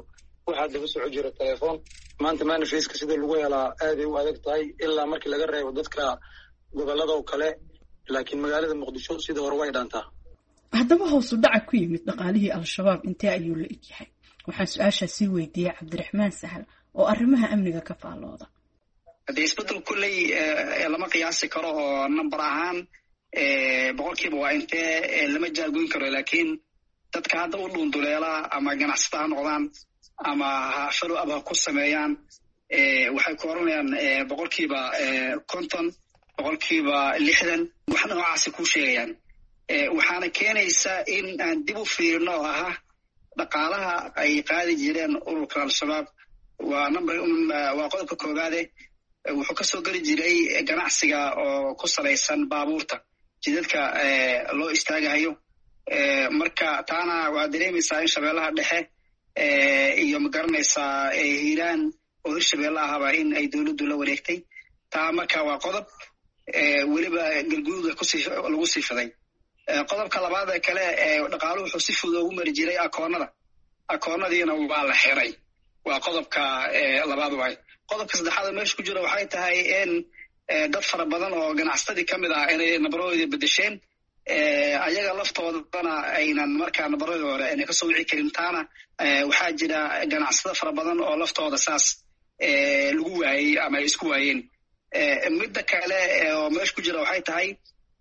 S8: waxaa daba soco jira telefoon. maanta manifeska sida lagu helaa aaday u adag tahay ilaa markii laga reebo dadka gobolada oo kale, laakiin magaalada muqdisho sida hore way dhaantaa.
S4: haddaba hoos u dhaca ku yimid dhaqaalihii al-shabaab intee ayuu la eg yahay? waxaan su-aashaa sii weydiiyey cabdiraxmaan sahal oo arrimaha amniga ka faallooda.
S9: haddii isbedel kulley lama qiyaasi karo oo number ahaan boqolkiiba waa intee lama jaargoyn karo, laakiin dadka hadda u dhuunduleela ama ganacsata ha noqdaan ama follow up ha ku sameeyaan waxay ku oranayaan boqolkiiba 50, boqolkiiba 60 wax noocaasi ku sheegayaan. waxaana keenaysa in aan dib u fiirino oo ah dhaqaalaha ay qaadi jireen ururka al-shabaab waa qodobka koowaade. wuxuu ka soo geli jiray ganacsiga oo ku salaysan baabuurta jidadka loo istaagahayo. marka taana waa dareemaysaa in shabeellaha dhexe iyo magaranaysaa hiiraan oo hirshabeelle ahaba in ay dowladdu la wareegtay. taa marka waa qodob weliba galgududa lagu sii fiday. qodobka labaad ee kale dhaqaaluhu wuxuu si fudud ugu mari jiray akoonnadiina waa la xiray. waa qodobka labaad waay. qodobka saddexaad meesha ku jira waxay tahay in dad fara badan oo ganacsatadii ka mid ah inay nabaradooda bedesheen, ayaga laftoodana aynan markaa nabaradii hore ayna kasoo wici karin. taana waxaa jira ganacsato fara badan oo laftooda saas lagu waayey ama ay isku waayeen. midda kale oo meesha ku jira waxay tahay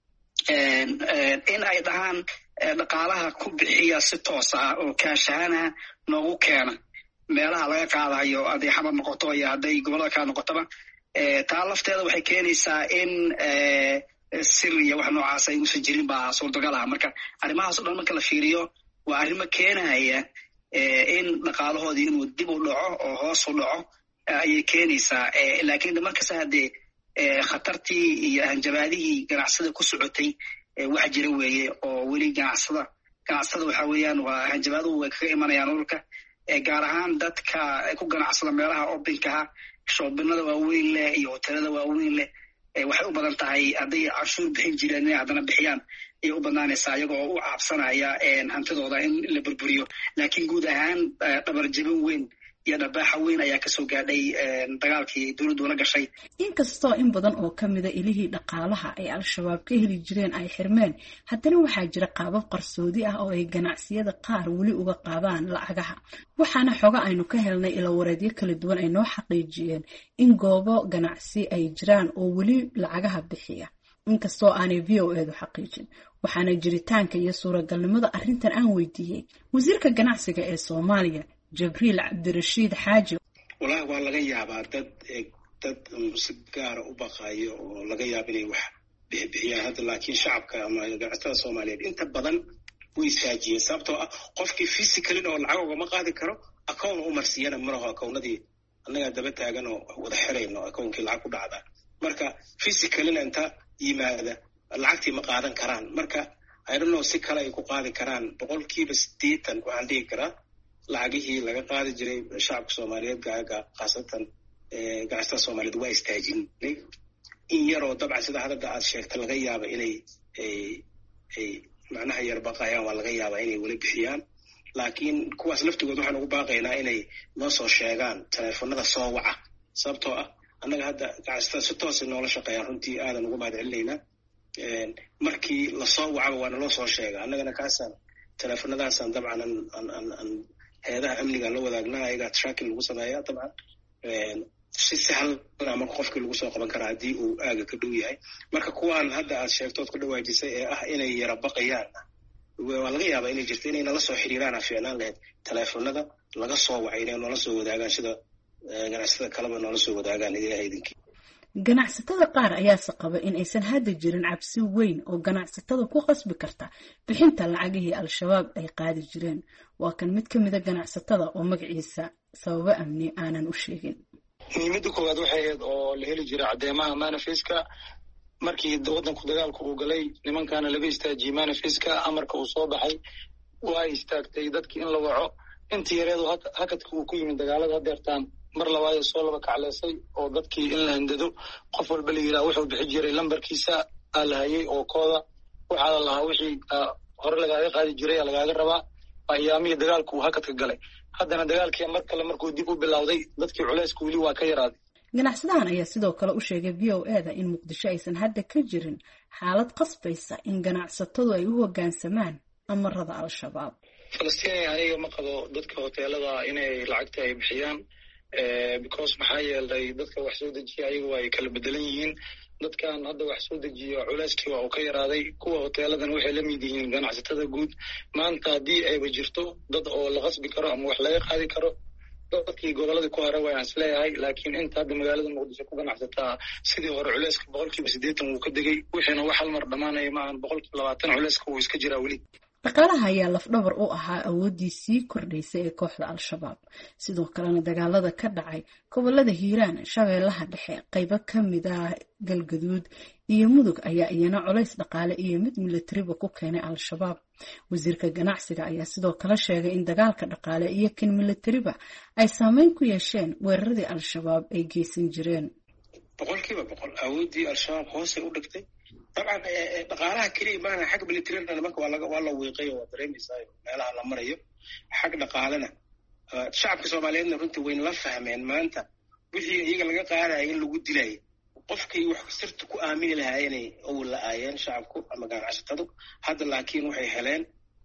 S9: in ay dhahaan dhaqaalaha ku bixiya si toos ah oo kaashahana noogu keena meelaha laga qaadayo, hadday xamar noqoto iyo hadday gobollada kala noqotoba. taa lafteeda waxay keenaysaa in sir iyo wax noocaas ay usan jirin baa suurtagal ah. marka arrimahaas o dhan marka la fiiriyo waa arrimo keenaya in dhaqaalahoodii inuu dib u dhaco oo hoos u dhaco ayay keenaysaa. laakiin markasta haddee khatartii iyo hanjabaadihii ganacsada ku socotay wax jira weeye oo weli ganacsada waxaa weeyaan waa hanjabaaduhu way kaga imanayaan ururka, gaar ahaan dadka ku ganacsada meelaha obinkaha, shoobinada waaweyn leh iyo hotelada waaweyn leh. waxay u badan tahay hadday canshuur bixin jireen inay haddana bixiyaan ayay u badnaanaysaa iyagoo u cabsanaya hantidooda in la burburiyo. laakiin guud ahaan dhabarjabin weyn iyo dharbaaxa weyn ayaa kasoo gaadhay dagaalkii dowladdu la gashay.
S4: inkastoo in badan oo ka mida ilihii dhaqaalaha ay al-shabaab ka heli jireen ay xirmeen, haddana waxaa jira qaabab qarsoodi ah oo ay ganacsiyada qaar weli uga qaadaan lacagaha. waxaana xoga aynu ka helnay ilawareedyo kala duwan ay noo xaqiijiyeen in goobo ganacsi ay jiraan oo weli lacagaha bixiya, inkastoo aanay v o edu xaqiijin. waxaana jiritaanka iyo suuragalnimada arrintan aan weydiiyey wasiirka ganacsiga ee Soomaaliya Jibriil Cabdirashiid Xaaji.
S3: walahi waa laga yaabaa dad si gaara u baqayo oo laga yaaba inay wax bixiyaan hadda, laakiin shacabka ama ganacsatada Soomaaliyeed inta badan way saajiyeen sababtoo ah qofkii physically oo lacag ugama qaadi karo account u marsiyana maraho accountadii annaga daba taagan oo wada xirayno account-kii lacag ku dhacda. marka physically inta yimaada lacagtii ma qaadan karaan. marka I don't know si kale ay ku qaadi karaan. 80% waxaan dhihi karaa lacagihii laga qaadi jiray shacabka Soomaaliyeed khaasatan ganacsatada Soomaaliyeed waa istaajinay. in yaroo dabcan sida hadda aad sheegtay laga yaaba inay macnaha yar baqayaan, waa laga yaabaa inay weli bixiyaan. laakiin kuwaas laftigood waxaan ugu baaqaynaa inay noo soo sheegaan teleefonada soo waca, sababtoo ah annaga hadda ganacsatada si toos noola shaqeeyaan. runtii aadan ugu mahad celinaynaa. markii lasoo wacaba waa naloo soo sheega, annagana kaasaan teleefonadaasaan dabcan aan hay-adaha amniga la wadaagnaa. ayagaa tracking lagu sameeyaa dabcan si sahlan marka qofkii lagu soo qaban karaa haddii uu aaga ka dhow yahay. marka kuwaan hadda aad sheegtood ku dhawaajisay ee ah inay yara baqayaan, waa laga yaabaa inay jirto inay nala soo xiriiraan fiicnaan lahayd. teleefonada laga soo wacay inay noola soo wadaagaan sida ganacsatada kaleba noola soo wadaagaan ilaha idinkii.
S4: ganacsatada qaar ayaase qaba in aysan hadda jirin cabsi weyn oo ganacsatada ku qasbi karta bixinta lacagihii al-shabaab ay qaadi jireen. waa kan mid ka mida ganacsatada oo magaciisa sababo amni aanan u sheegin.
S8: muhiimadda koowaad waxay ahayd oo la heli jiray caddeemaha manifeska. markii waddanku dagaalku uu galay nimankaana laga istaajiyey manifeska, amarka uu soo baxay waa istaagtay dadkii in la waco. intii yareedu hakadka uu ku yimid dagaalada hadeertaan mar labaad soo laba kacleysay oo dadkii in la handado qof walba la yidhaha wuxuu bixi jiray lambarkiisa aa la hayay oo kooda waxaa la lahaa wixii hore lagaaga qaadi jiray lagaaga rabaa. ayaamihii dagaalku uu hakadka galay haddana dagaalkii mar kale markuu dib u bilowday dadkii culayska weli waa ka yaraaday.
S4: ganacsadahan ayaa sidoo kale u sheegay VOA-da in muqdisho aysan hadda ka jirin xaalad qasbaysa in ganacsatadu ay u hoggaansamaan amarada al-shabaab.
S8: Falastiin aniga ma qabo dadka hoteelada inay lacagta ay bixiyaan because maxaa yeelay dadka wax soo dejiya ayagu ay kala bedelan yihiin. dadkan hadda wax soo dejiyo culayskii waa uu ka yaraaday. kuwa hoteeladan waxay la mid yihiin ganacsatada guud. maanta haddii ayba jirto dad oo la qasbi karo ama wax laga qaadi karo dadkii gobolladii ku hore waan isleeyahay, laakiin inta hadda magaalada muqdisho ku ganacsataa sidii hore culayska 80% wuu ka degay. wixiina wax hal mar dhammaanaya maahan 20% culayska wuu iska jiraa weli.
S4: dhaqaalaha ayaa lafdhabar u ahaa awooddii sii kordhaysay ee kooxda al-shabaab. sidoo kalena dagaalada ka dhacay gobolada hiiraan, shabeellaha dhexe, qaybo ka mid ah galgaduud iyo mudug ayaa iyana culays dhaqaale iyo mid milatariba ku keenay al-shabaab. wasiirka ganacsiga ayaa sidoo kale sheegay in dagaalka dhaqaale iyo kan milatariba ay saameyn ku yeesheen weeraradii al-shabaab ay geysan jireen.
S3: 100% awooddii al-shabaab hoose u dhigtay. طبعا dhaqaalaha kaliya maana xag militariga nimanka waa la weeqay oo dareemaysaa meelaha la marayo. xag dhaqaalana shacabka Soomaaliyeedna runtii way la fahmeen maanta wixii iyaga laga qaadayo in lagu dilay qofkii wax sirta ku aamini lahaayeen oo la aayeen shacabku ama ganacsatadu. hadda laakiin waxay heleen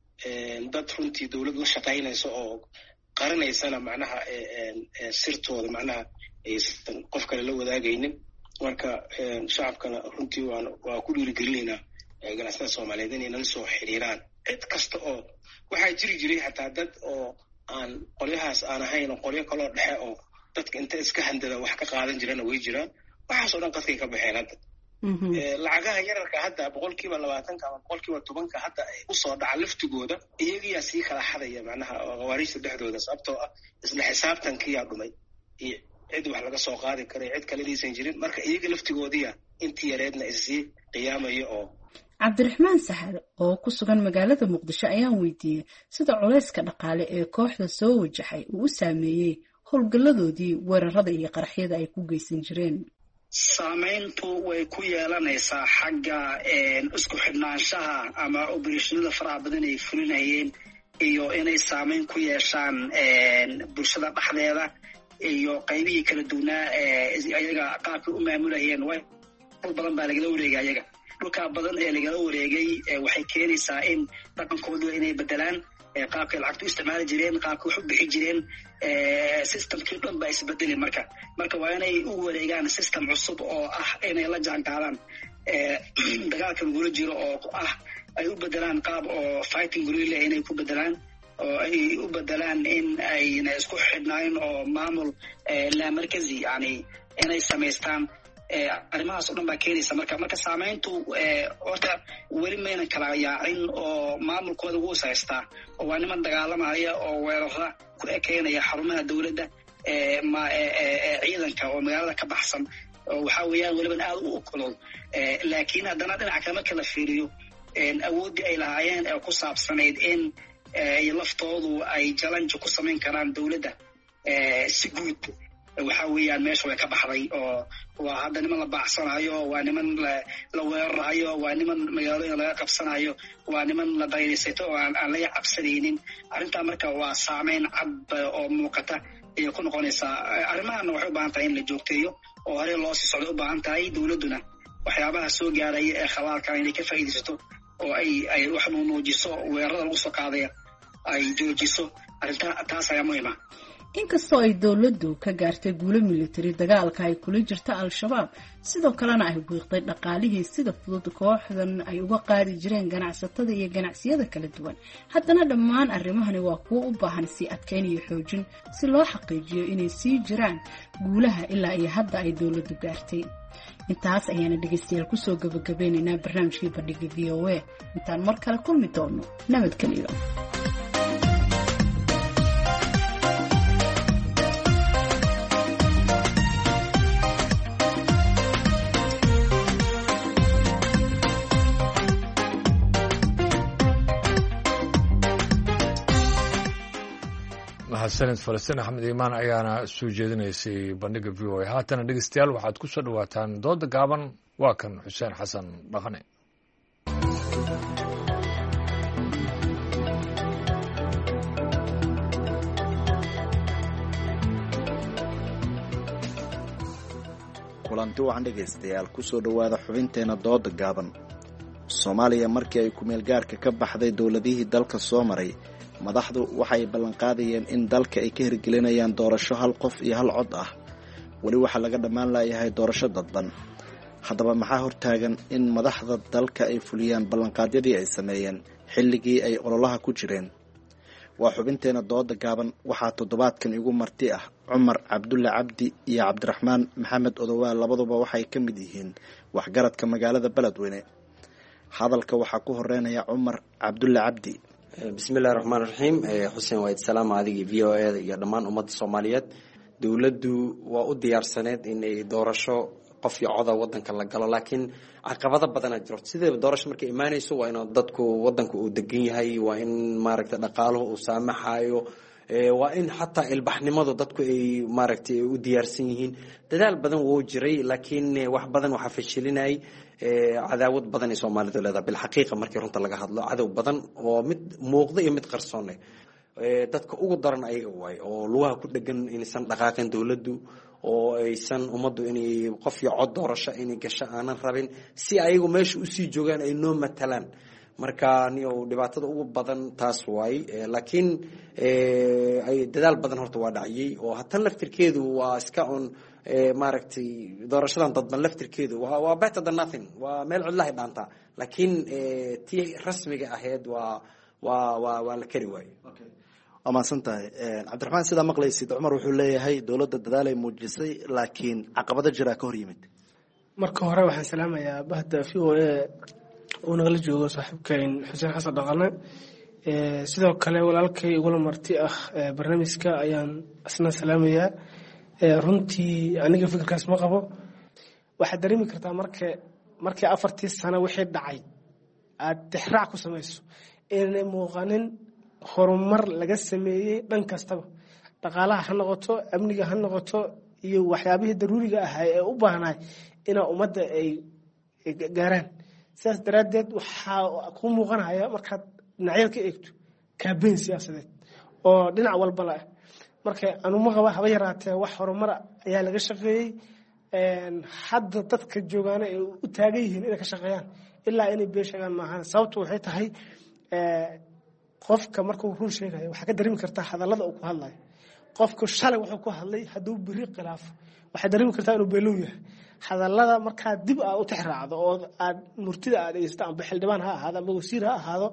S3: dad runtii dawlad la shaqaynayso oo qaranaysana macnaha sirtooda macnaha aysan qof kale la wadaagaynin. marka shacabkana runtii waa ku dhiirigelinaynaa ganacsatada Soomaaliyeed inay nala soo xiriiraan cid kasta oo waxaa jiri jiray xataa dad oo aan qolyahaas aan ahayn oo qolyo kaloo dhexe oo dadka inta iska handada wax ka qaadan jirana way jiraan. waxaasoo dhan qadkay ka baxeen hadda. lacagaha yararka hadda 20% ama 10% hadda ay usoo dhaca laftigooda iyagiyaa sii kala xadaya macnaha qawaariista dhexdooda sababtoo ah isla xisaabtankiyaa dhumay iyo cid wax laga soo qaadi karo cid kalediisan jirin. marka iyaga laftigoodiya intii yareedna isii qiyaamaya oo
S4: cabdiraxmaan sahal oo ku sugan magaalada muqdisho ayaan weydiiyey sida culayska dhaqaale ee kooxda soo wajahay uu u saameeyey howlgalladoodii weerarada iyo qaraxyada ay ku geysan jireen.
S9: saamayntu way ku yeelanaysaa xagga isku xidhnaanshaha ama obereshonada faraha badan ay fulinayeen iyo inay saamayn ku yeeshaan bulshada dhexdeeda iyo qaybihii kala duwanaa ayaga qaabkay u maamulayeen. way badan baa lagala wareegay ayaga dhulkaa badan ee lagala wareegay waxay keenaysaa in dhaqankooda inay bedelaan qaabkay lacagta u isticmaali jireen, qaabkay wax u bixi jireen. systemkii dhan baa isbedelin marka waa inay u wareegaan system cusub oo ah inay la jaanqaadaan dagaalka lagula jiro oo ah ay u bedelaan qaab oo fighting guerrilla inay ku bedelaan oo ay u bedelaan in ayna isku xidhnaayn oo maamul la markazi yani inay samaystaan. arrimahaas oo dhan baa keenaysa marka saamayntu horta weli mayna kala yaacin oo maamulkooda wuu haystaa oo waa niman dagaalamaya oo weerara ku ekeynaya xarumaha dowladda ciidanka oo magaalada ka baxsan oo waxaa weeyaan weliban aad u kulul. laakiin haddana dhinaca kale marka la fiiriyo awooddii ay lahaayeen ee ku saabsanayd in laftoodu ay challenge ku samayn karaan dowladda si guud waxaa weeyaan meesha way ka baxday oo waa hadda niman la baacsanayo, waa niman la weerarayo, waa niman magaalooyin laga qabsanayo, waa niman la dayraysato oo aan laga cabsanaynin. arrintaa marka waa saamayn cad oo muuqata ayay ku noqonaysaa. arrimahaana waxay u baahan tahay in la joogteeyo oo hore loo sii socdo u baahan tahay. dowladduna waxyaabaha soo gaaraya ee khalaalka inay ka faa'iidaysato oo ay wax nuujiso weerarada lagu soo qaadaya ay joojiso. arrintaa taas ayaa muhiima.
S4: inkastoo ay dowladdu ka gaartay guulo militari dagaalka ay kula jirta al-shabaab, sidoo kalena ay wiiqday dhaqaalihii sida fudud kooxdan ay uga qaadi jireen ganacsatada iyo ganacsiyada kala duwan. haddana dhammaan arrimahani waa kuwo u baahan sii adkeyn iyo xoojin si loo xaqiijiyo inay sii jiraan guulaha ilaa iyo hadda ay dowladdu gaartay. intaas ayaana dhegaystayaal kusoo gabagabeynaynaa barnaamijkii bandhiga VOA. intaan mar kale kulmi doono nabadgelyo.
S1: mahadsanid falastiin axmed iimaan ayaana soo jeedinaysay bandhiga VOA. haatana dhegeystayaal waxaad ku soo dhawaataan dooda gaaban. waa kan xuseen xasan dhaqane.
S10: kulanti wacan dhegaystayaal kusoo dhowaada xubinteena dooda gaaban. Soomaaliya markii ay ku-meel gaarka ka baxday dowladihii dalka soo maray, madaxdu waxay ballanqaadayeen in dalka ay ka hirgelinayaan doorasho hal qof iyo hal cod ah. weli waxaa laga dhammaan layahay doorasho dadban. haddaba maxaa hortaagan in madaxda dalka ay fuliyaan ballanqaadyadii ay sameeyeen xilligii ay ololaha ku jireen? waa xubinteena dooda gaaban. waxaa toddobaadkan igu marti ah Cumar Cabdulle Cabdi iyo Cabdiraxmaan Maxamed Odowaal. labaduba waxay ka mid yihiin waxgaradka magaalada Beledweyne. hadalka waxaa ku horeynaya Cumar Cabdulle Cabdi.
S11: bismillahi raxmaani raxiim. xuseen wayd salaam adigii v o a iyo dhammaan ummadda Soomaaliyeed. dowladdu waa u diyaarsaneed inay doorasho qof iyo coda wadanka la galo, laakiin caqabado badan jiro. sidaba doorasho markay imaanayso waa in dadku wadanku uu degan yahay, waa in maaragtay dhaqaaluhu uu saamaxayo, waa in xataa ilbaxnimadu dadku ay maaragtay u diyaarsan yihiin. dadaal badan wuu jiray, laakiin wax badan waxaa fashilinay cadaawad badan ee Soomaalidu leedahay. bilxaqiiqa markii runta laga hadlo, cadow badan oo mid muuqda iyo mid qarsoon dadka ugu daran ayaga waay, oo lugaha ku dhegan inaysan dhaqaaqin dowladdu, oo aysan ummaddu inay qof iyo cod doorasho inay gasho aanan rabin, si ayagu meesha usii joogaan ay noo matalaan. marka dhibaatada ugu badan taas waay. laakiin ay dadaal badan horta waa dhaciyey, oo hatan laftirkeedu waa iska un maaragtay doorashadan dadban laftirkeedu waa better than nothing, waa meel cidlahay dhaantaa. laakiin tii rasmiga ahayd waa la kari waaye.
S10: waa mahadsan tahay Cabdiraxmaan. sidaa maqlaysid, Cumar wuxuu leeyahay dowladda dadaalay muujisay, laakiin caqabado jiraa ka hor yimid.
S12: marka hore waxaan salaamayaa bahda v o a uu nagala joogo saaxiibkayn xuseen xasan dhaqane. sidoo kale walaalkay igula marti ah barnaamijka ayaan isna salaamayaa. runtii aniga fikirkaas ma qabo. waxaad dareemi kartaa markii 4 sano wixii dhacay aad tixraac ku samayso inay muuqanin horumar laga sameeyey dhan kastaba. dhaqaalaha ha noqoto, amniga ha noqoto, iyo waxyaabihii daruuriga ahaa ee u baahnay inaa ummadda ay gaaraan. sidaas daraaddeed waxaa ku muuqanaya markaad dhinacyada ka eegto kaabeyn siyaasadeed oo dhinac walba la ah. marka anuma qaba haba yaraatee wax horumara ayaa laga shaqeeyey. hadda dadka joogaana ay u taagan yihiin inay ka shaqeeyaan ilaa inay been sheegaan maahan. sababtu waxay tahay qofka markuu run sheegayo waxaa ka dareemi kartaa hadallada uu ku hadlayo. qofku shalay wuxuu ku hadlay hadduu biri khilaafo waxaa dareemi kartaa inuu beelow yahay. hadallada markaa dib aad u tixraacdo oo aad murtida aad dhegeysato, amba xildhibaan ha ahaado amba wasiir ha ahaado,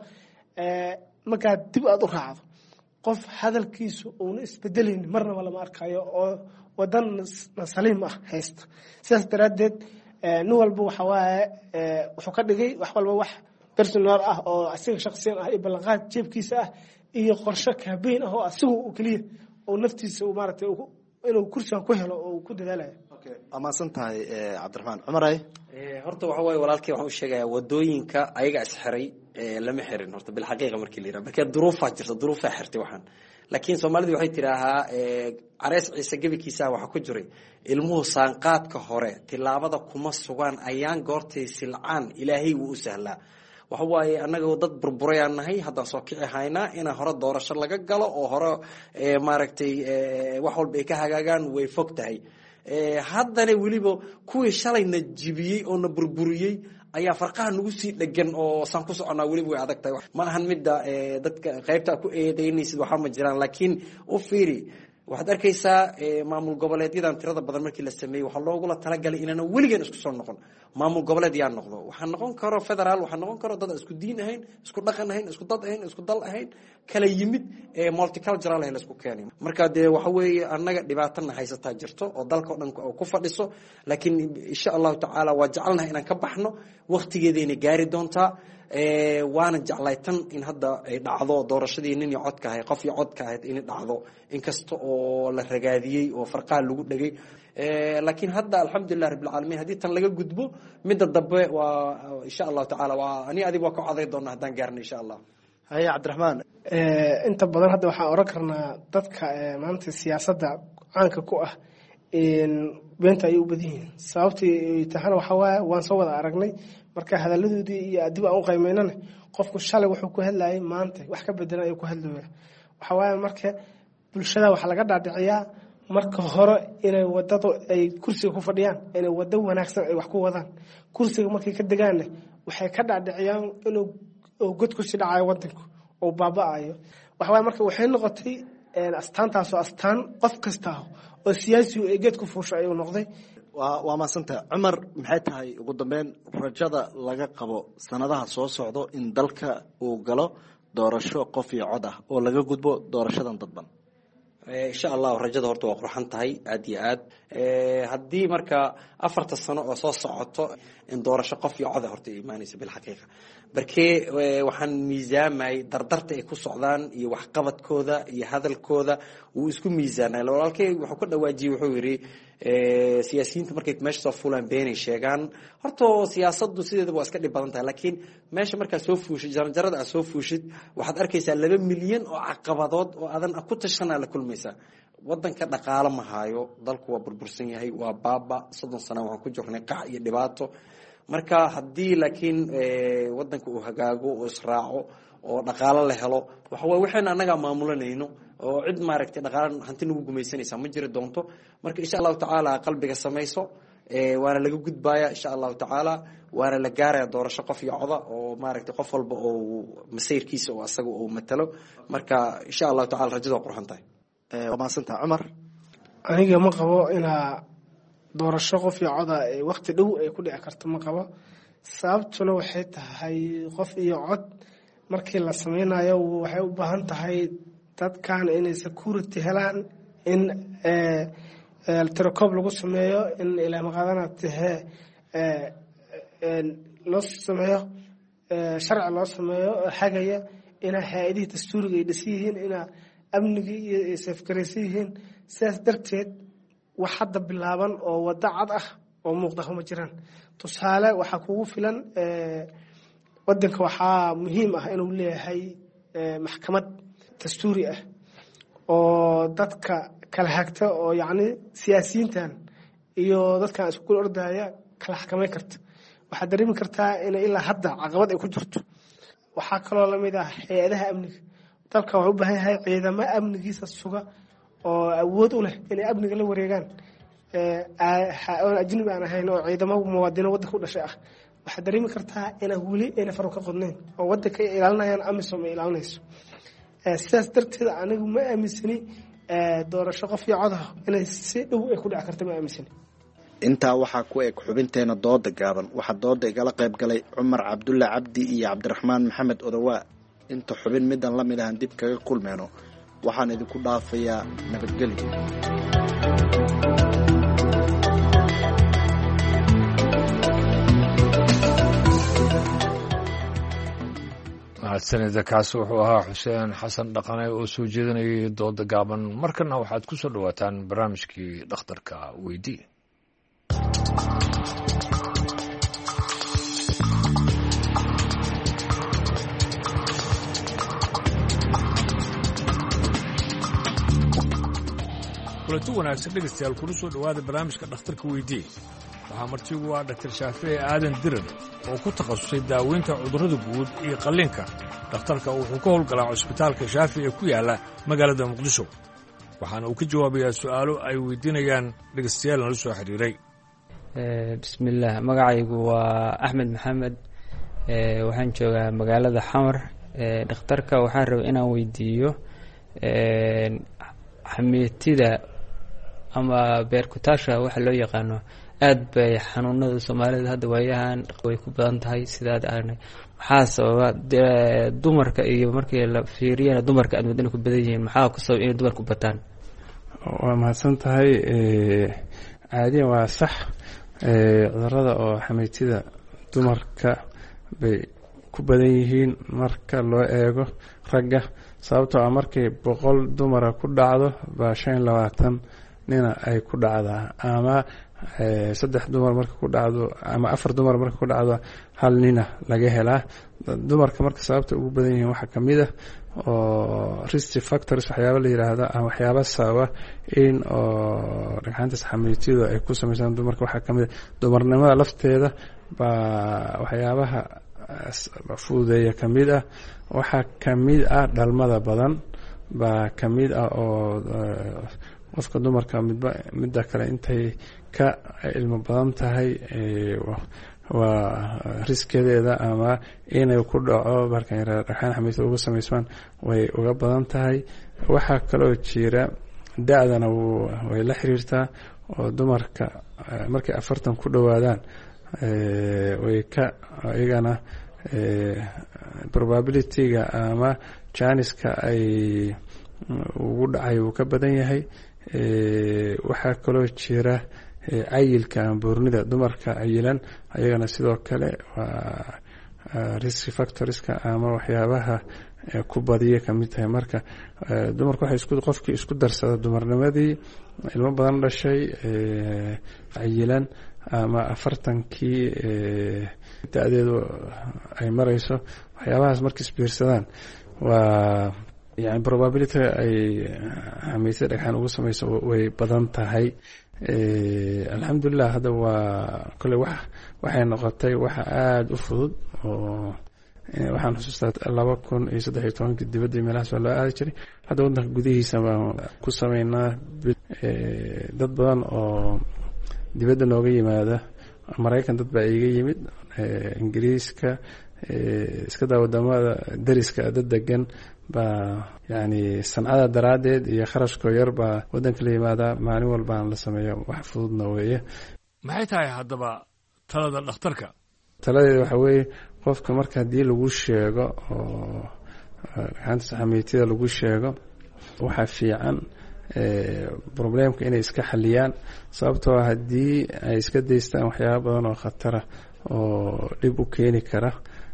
S12: markaa dib aad u raacdo, qof hadalkiisu uuna isbedelaynin marnaba lama arkayo oo wadan saliim ah haysta. sidaas daraaddeed nin walba waxa waaye wuxuu ka dhigay wax walba wax personal ah oo asiga shakhsiyan ah iyo ballanqaad jeebkiisa ah iyo qorshe kaabeyn ah oo asigu uu keliya oo naftiisa uu maaragtay inuu kursigan ku helo oo uu ku dadaalayo.
S10: waa mahadsan tahay Cabdiraxmaan. Cumaray,
S11: horta waxa waaye walaalkay waxaan u sheegayaa wadooyinka ayaga isxiray lama xirin horta bilxaqiiqa markii la yiraahdo, marka duruufaa jirta, duruufaa xirtay waxaan. laakiin Soomaalidu waxay tiraahaa careys ciise gabikiisa waxa ku jiray ilmuhu saanqaadka hore tilaabada kuma sugan ayaan goortay silcaan ilaahay wuu u sahlaa. waxa waaye annaga dad burburayaan nahay, haddaan soo kici haynaa inaan hore doorasho laga galo oo hore maaragtay wax walba ay ka hagaagaan way fog tahay. haddana weliba kuwii shalayna jibiyey oo na burburiyey ayaa farqaha nagu sii dhegan oo saan ku soconaa weliba way adag tahay. ma ahan midda dadka qaybta ku eedeynaysid waxaa ma jiraan, laakiin u fiiri waxaad arkaysaa maamul goboleedyadan tirada badan markii la sameeyey waxaa loogula talagalay inaana weligan isku soo noqon. maamul goboleed yaa noqdo, waxaa noqon karo federaal, waxaa noqon karo dad isku diin ahayn, isku dhaqan ahayn, isku dad ahayn, isku dal ahayn, kala yimid multicultural ah la isku keenay. marka dee waxa weeye annaga dhibaatana haysataa jirto oo dalka oo dhan ku fadhiso, laakiin insha allahu tacaala waa jecelnahay inaan ka baxno. waqtigeedayna gaari doontaa. waana jeclaytan in hadda ay dhacdo doorashadii nin iyo codka ahayd, qof iyo codka ahayd inay dhacdo, inkasta oo la ragaadiyey oo farqaha lagu dhagay. laakiin hadda alxamdulilah rabbil caalamiin haddii tan laga gudbo midda dambe waa insha allahu tacaala waa ani adiga waa ka coday doona haddaan gaarno insha allah.
S10: haye Cabdiraxmaan.
S12: inta badan hadda waxaan oran karnaa dadka maanta siyaasadda caanka ku ah beenta ayay u badan yihiin. sababtii tahana waxa waaye waan soo wada aragnay. marka hadalladoodii iyo dib aan u qiimeynana qofku shalay wuxuu ku hadlayay maanta wax ka bedelan ayuu ku hadlaya. waxa waaye marka bulshada waxa laga dhaadhiciyaa marka hore inay wadadu ay kursiga ku fadhiyaan inay wado wanaagsan ay wax ku wadaan kursiga markay ka degaanna waxay ka dhacdhiciyaan inuu god ku sii dhacayo wadanku oo baaba'ayo waxawaaye marka waxay noqotay astaantaas oo astaan qof kasta oo siyaasi ee geed ku fuusha ayuu noqday
S10: waa maasanta cumar maxay tahay ugu dambeyn rajada laga qabo sanadaha soo socdo in dalka uu galo doorasho qof iyo cod ah oo laga gudbo doorashadan dadban
S11: insha allah rajada horta waa qurxan tahay aad iyo aad haddii marka 4 sano oo soo socoto in doorasho qof iyo cod horta iimaanaysa bil xaqiiqa barkee waxaan miisaamay dardarta ay ku socdaan iyo wax qabadkooda iyo hadalkooda uu isku miisaanay walaalkay wuxuu ka dhawaajiyay wuxuu yiri siyaasiyiinta markay meesha soo fuulaan beenay sheegaan horta siyaasaddu sideedaba waa iska dhib badan tahay laakiin meesha markaa soo fuushid jaranjarada aad soo fuushid waxaad arkaysaa 2 milyan oo caqabadood oo aadan ku tashanaa la kulmaysaa wadanka dhaqaale ma hayo dalku waa burbursan yahay waa baaba 30 sano waxaan ku jirnay qac iyo dhibaato marka haddii laakiin wadanka uu hagaago oo israaco oo dhaqaale la helo waxa way waxaan anaga maamulanayno oo cid maaragtay dhaqaale hanti nagu gumaysanaysa ma jiri doonto marka insha Allah taala qalbiga samayso waana laga gudbaaya insha Allah taala waana la gaaraya doorasho qof iyo coda oo maaragtay qof walba oo masiirkiisa oo asaga oo matalo marka insha Allah taala rajada qurxan tahay
S10: maasanta Umar
S12: aniga ma qabo inaa doorasho qof iyo coda waqti dhow ay ku dhici karto ma qabo sababtuna waxay tahay qof iyo cod markii la sameynayo waxay u baahan tahay dadkan inay security helaan in tirakoob lagu sameeyo in ilaa maqaadanaatahe loo sameeyo sharci loo sameeyo xagaya inaa hay-adihii dastuuriga ay dhisan yihiin inaa amnigii iyo safgaraysan yihiin sidaas darteed wax hadda bilaaban oo wado cad ah oo muuqda ma jiraan tusaale waxaa kugu filan wadanka waxaa muhiim ah inuu leeyahay maxkamad dastuuri ah oo dadka kala hagta oo yacni siyaasiyiintan iyo dadkan isku ordaya kala xakameyn karta waxaad dareemi kartaa inay ilaa hadda caqabad ay ku jirto waxaa kaloo lamid ah hay-adaha amniga dalka wuxuu u baahan yahay ciidamo amnigiisa suga oo awood u leh inay amniga la wareegaan oon ajnabi aan ahayn oo ciidamo muwaadino waddanka u dhashay ah waxaad dareemi kartaa inaa weli ayna faro ka qodnayn oo waddanka ay ilaalinayaan amisom ay ilaalinayso sidaas darteed anigu ma aaminsani doorasho qof iyo codaha inay si dhow ay ku dhici karta ma aaminsani
S10: intaa waxaa ku eg xubinteena dooda gaaban waxaa dooda igala qayb galay Cumar Cabdulla Cabdi iyo Cabdiraxmaan Maxamed Odawaa inta xubin midan la mid ah dib kaga kulmeeno waxaan idinku dhaafayaa nabadgelyo
S1: mahadsanida kaasi wuxuu ahaa xuseen xasan dhaqane oo soo jeedinayay dooda gaaban markana waxaad ku soo dhawaataan barnaamijkii dhakhtarka weydii kulanti wanaagsan dhegaystayaal kuna soo dhowaada barnaamijka dhakhtarka weydii waxaa martigu ah dhaktar shaafici aadan dirar oo ku takhasusay daaweynta cudurrada guud iyo qalliinka dhakhtarka wuxuu ka howlgalaa cusbitaalka shaafici ee ku yaalla magaalada muqdisho waxaana uu ka jawaabayaa su'aalo ay weydiinayaan dhegaystayaal nala soo xiriiray
S13: bismillaah magacaygu waa axmed maxamed waxaan joogaa magaalada xamar dhakhtarka waxaan rabay inaan weydiiyo xamiitida ama beerkutaasha waxa loo yaqaano aad bay xanuunada soomaalida hadda waayahan way ku badan tahay sidaad aanay maxaa sababa dumarka iyo markii la fiiriyana dumarka aad wadana ku badan yihiin maxaa ku sababa inay dumarku bataan
S14: waa mahadsan tahay caadiyan waa sax cudurada oo xamiitida dumarka bay ku badan yihiin marka loo eego ragga sababtoo ah markay 100 dumara ku dhacdo baa 25 nina ay ku dhacdaa ama 3 dumar marka ku dhacdo ama 4 dumar marka ku dhacdo hal nina laga helaa dumarka marka sababta ugu badan yihiin waxa kamid ah oo risk factors waxyaabo la yiraahdo ama waxyaabo sababa in oo dhagxaanta xamiitida ay ku sameeyaan dumarka waxa kamid dumarnimada lafteeda baa waxyaabaha fuudeeya kamid ah waxa kamid ah dhalmada badan baa kamid ah oo qofka dumarka midda kale intay ka ilmo badan tahay waa riskedeeda ama inay ku dhaco markaan dhagxaan xamiita uga samaysmaan way uga badan tahay. waxaa kaloo jira da-dana way la xiriirtaa oo dumarka markay 40 ku dhowaadaan way ka iyagana probability-ga ama janiska ay ugu dhacay uu ka badan yahay. waxaa kaloo jira cayilka ama buurnida dumarka cayilan ayagana sidoo kale waa risk factorska ama waxyaabaha ku badiya ka mid tahay. marka dumarku waxay qofkii isku darsada dumarnimadii ilmo badan dhashay cayilan ama 40kii da-deedu ay marayso waxyaabahaas markay isbiirsadaan waa yani probability ay xamiisada dhagxaan ugu samayso way badan tahay. alxamdulilah hadda waa kole waxay noqotay waxa aada u fudud oo waxaan xusuustaa 2013 dibadda meelahaas waa loo aadi jiray. hadda waddanka gudihiisa baan ku sameynaa dad badan oo dibadda nooga yimaada. maraykan dad baa iiga yimid, ingiriiska, iska daa wadamada dariska dad degan baa yani sancada daraaddeed iyo kharashkoo yar baa waddanka la yimaadaa. maalin walbaan la sameeyo wax fududna weeye.
S1: maxay tahay haddaba talada dhakhtarka?
S14: taladeeda waxaa weeye qofka marka haddii lagu sheego oo dhagxaanta xamiitida lagu sheego waxaa fiican problemka inay iska xaliyaan. sababtoo haddii ay iska daystaan waxyaaba badan oo khatara oo dhib u keeni kara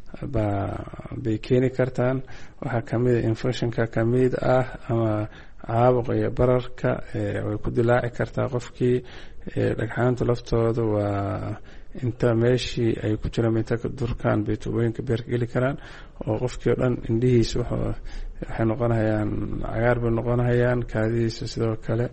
S14: bay keeni kartaan. waxaa kamid infectionka kamid ah ama caabuq iyo bararka way ku dilaaci kartaa qofkii. dhagxaanta laftooda waa inta meeshii ay ku jiraan inta ka durkaan bay tuubooyinka beerka geli karaan oo qofkii oo dhan indhihiisa waxay noqonayaan cagaar bay noqonayaan. kaadidiisa sidoo kale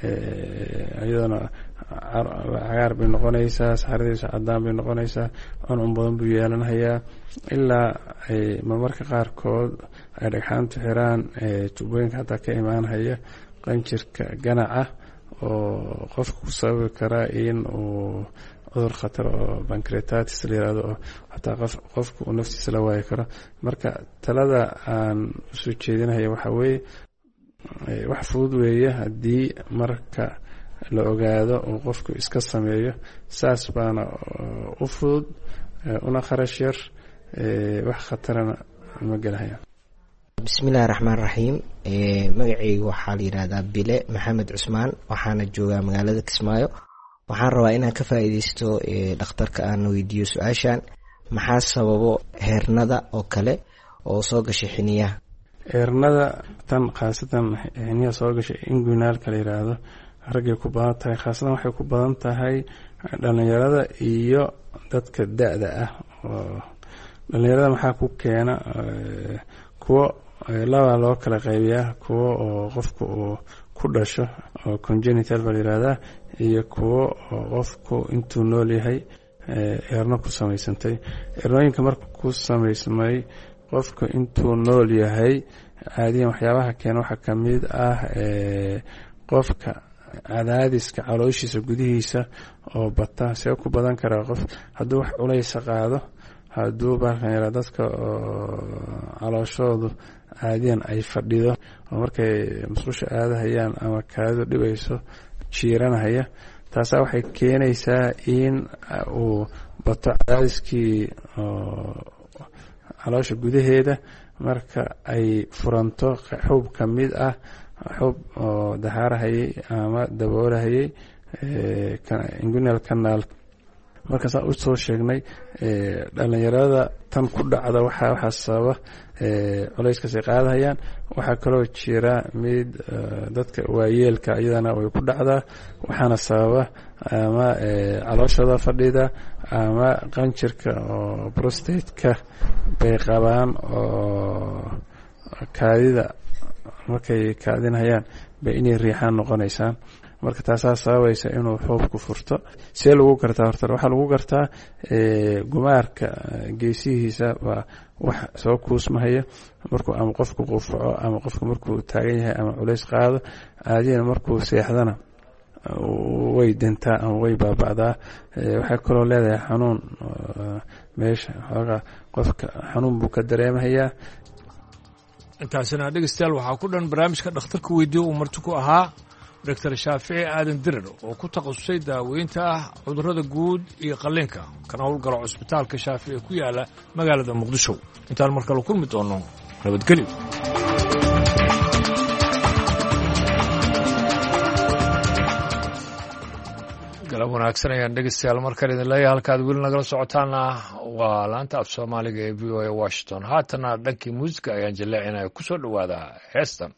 S14: iyadana cagaar bay noqonaysaa, saxaradiisa cadaan bay noqonaysaa, cuncun badan buu yeelanayaa ilaa ay marmarka qaarkood ay dhagxaantu xiraan tuubooyinka hataa ka imaanhaya qanjirka ganaca oo qofka ku sababi karaa in uu cudur khatar oo pancreatitis la yirahdo oo hataa qofka uu naftiisa la waayi karo. marka talada aan usoo jeedinayo waxaa weeye wax fudud weeye haddii marka la ogaado uu qofku iska sameeyo. saas baana u fudud una kharash yar, wax khatarana ma gelahayaan.
S15: bismillahi raxmaan raxiim. magacaygu waxaa la yidhahdaa bile maxamed cusmaan, waxaana joogaa magaalada kismaayo. waxaan rabaa inaan ka faa'iidaysto dhakhtarka aan weydiiyo su-aashan: maxaa sababo heernada oo kale oo soo gashay xiniyaha?
S14: heernada tan khaasatan xiniyaha soo gashay inguinaalka la yidhaahdo raggay ku badan tahay. khaasatan waxay ku badan tahay dhalinyarada iyo dadka da-da ah. oo dhalinyarada maxaa ku keena? kuwo laba loo kala qaybiyaa, kuwo oo qofku uu ku dhasho oo congenital baa la yihahdaa, iyo kuwo oo qofku intuu nool yahay eerno ku samaysantay. eernooyinka marka ku samaysmay qofku intuu nool yahay caadiyan waxyaabaha keena waxaa ka mid ah qofka cadaadiska calooshiisa gudihiisa oo bata. see ku badan karaa qof hadduu wax culaysa qaado, hadduu baalkan yaraa dadka oo calooshoodu caadiyan ay fadhido oo markay musqusha aadahayaan ama kaadidu dhibayso jiiranahaya, taasaa waxay keenaysaa in uu bato cadaadiskii caloosha gudaheeda. marka ay furanto xub ka mid ah, xub oo dahaarahayay ama daboolahayay inguinal canal. markaasaan u soo sheegnay dhalinyarada tan ku dhacda waxaa sababa culayskaasay qaadahayaan. waxaa kaloo jira mid dadka waayeelka iyadana way ku dhacdaa, waxaana sababa ama calooshada fadhida ama qanjirka oo prostate-ka bay qabaan oo kaadida markay kaadinhayaan bay inay riixaan noqonaysaan. marka taasaa sababaysa inuu xuubku furto. see lagu gartaa horta waxaa lagu gartaa gumaarka geesihiisa waa wax soo kuusmahaya markuu ama qofku qufaco ama qofku markuu taagan yahay ama culays qaado caadiyana markuu seexdana way dintaa ama way baaba'daa. waxay kaloo leedahay xanuun meesha xoogaa qofka xanuun buu ka dareemahayaa.
S1: intaasina dhegeystayaal waxaa ku dhan barnaamijka dhakhtarka weydiiyo uu marti ku ahaa doctor shaafici aadan dirar oo ku takhasusay daaweynta cudurrada guud iyo qalliinka kana howlgala cusbitaalka shaafici ee ku yaala magaalada muqdisho. intaan mar kale kulmi doono nabadgelyo. galab wanaagsan ayaan dhegeystayaal markale idin leeyahay halkaad weli nagala socotaana waa laanta af soomaaliga ee v o a washington. haatana dhankii muusica ayaan jaleecinaya ku soo dhowaada heestan.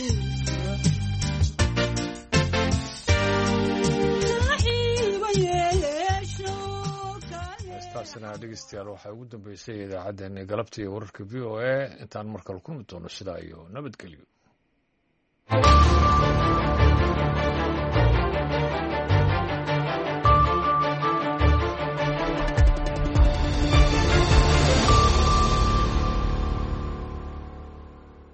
S16: Yeah.
S1: dhegeystayaal waxaa ugu dambeysay idaacaddeenii galabta iyo wararka v o a intaan markale kulmi doono sidaa iyo nabadgelyo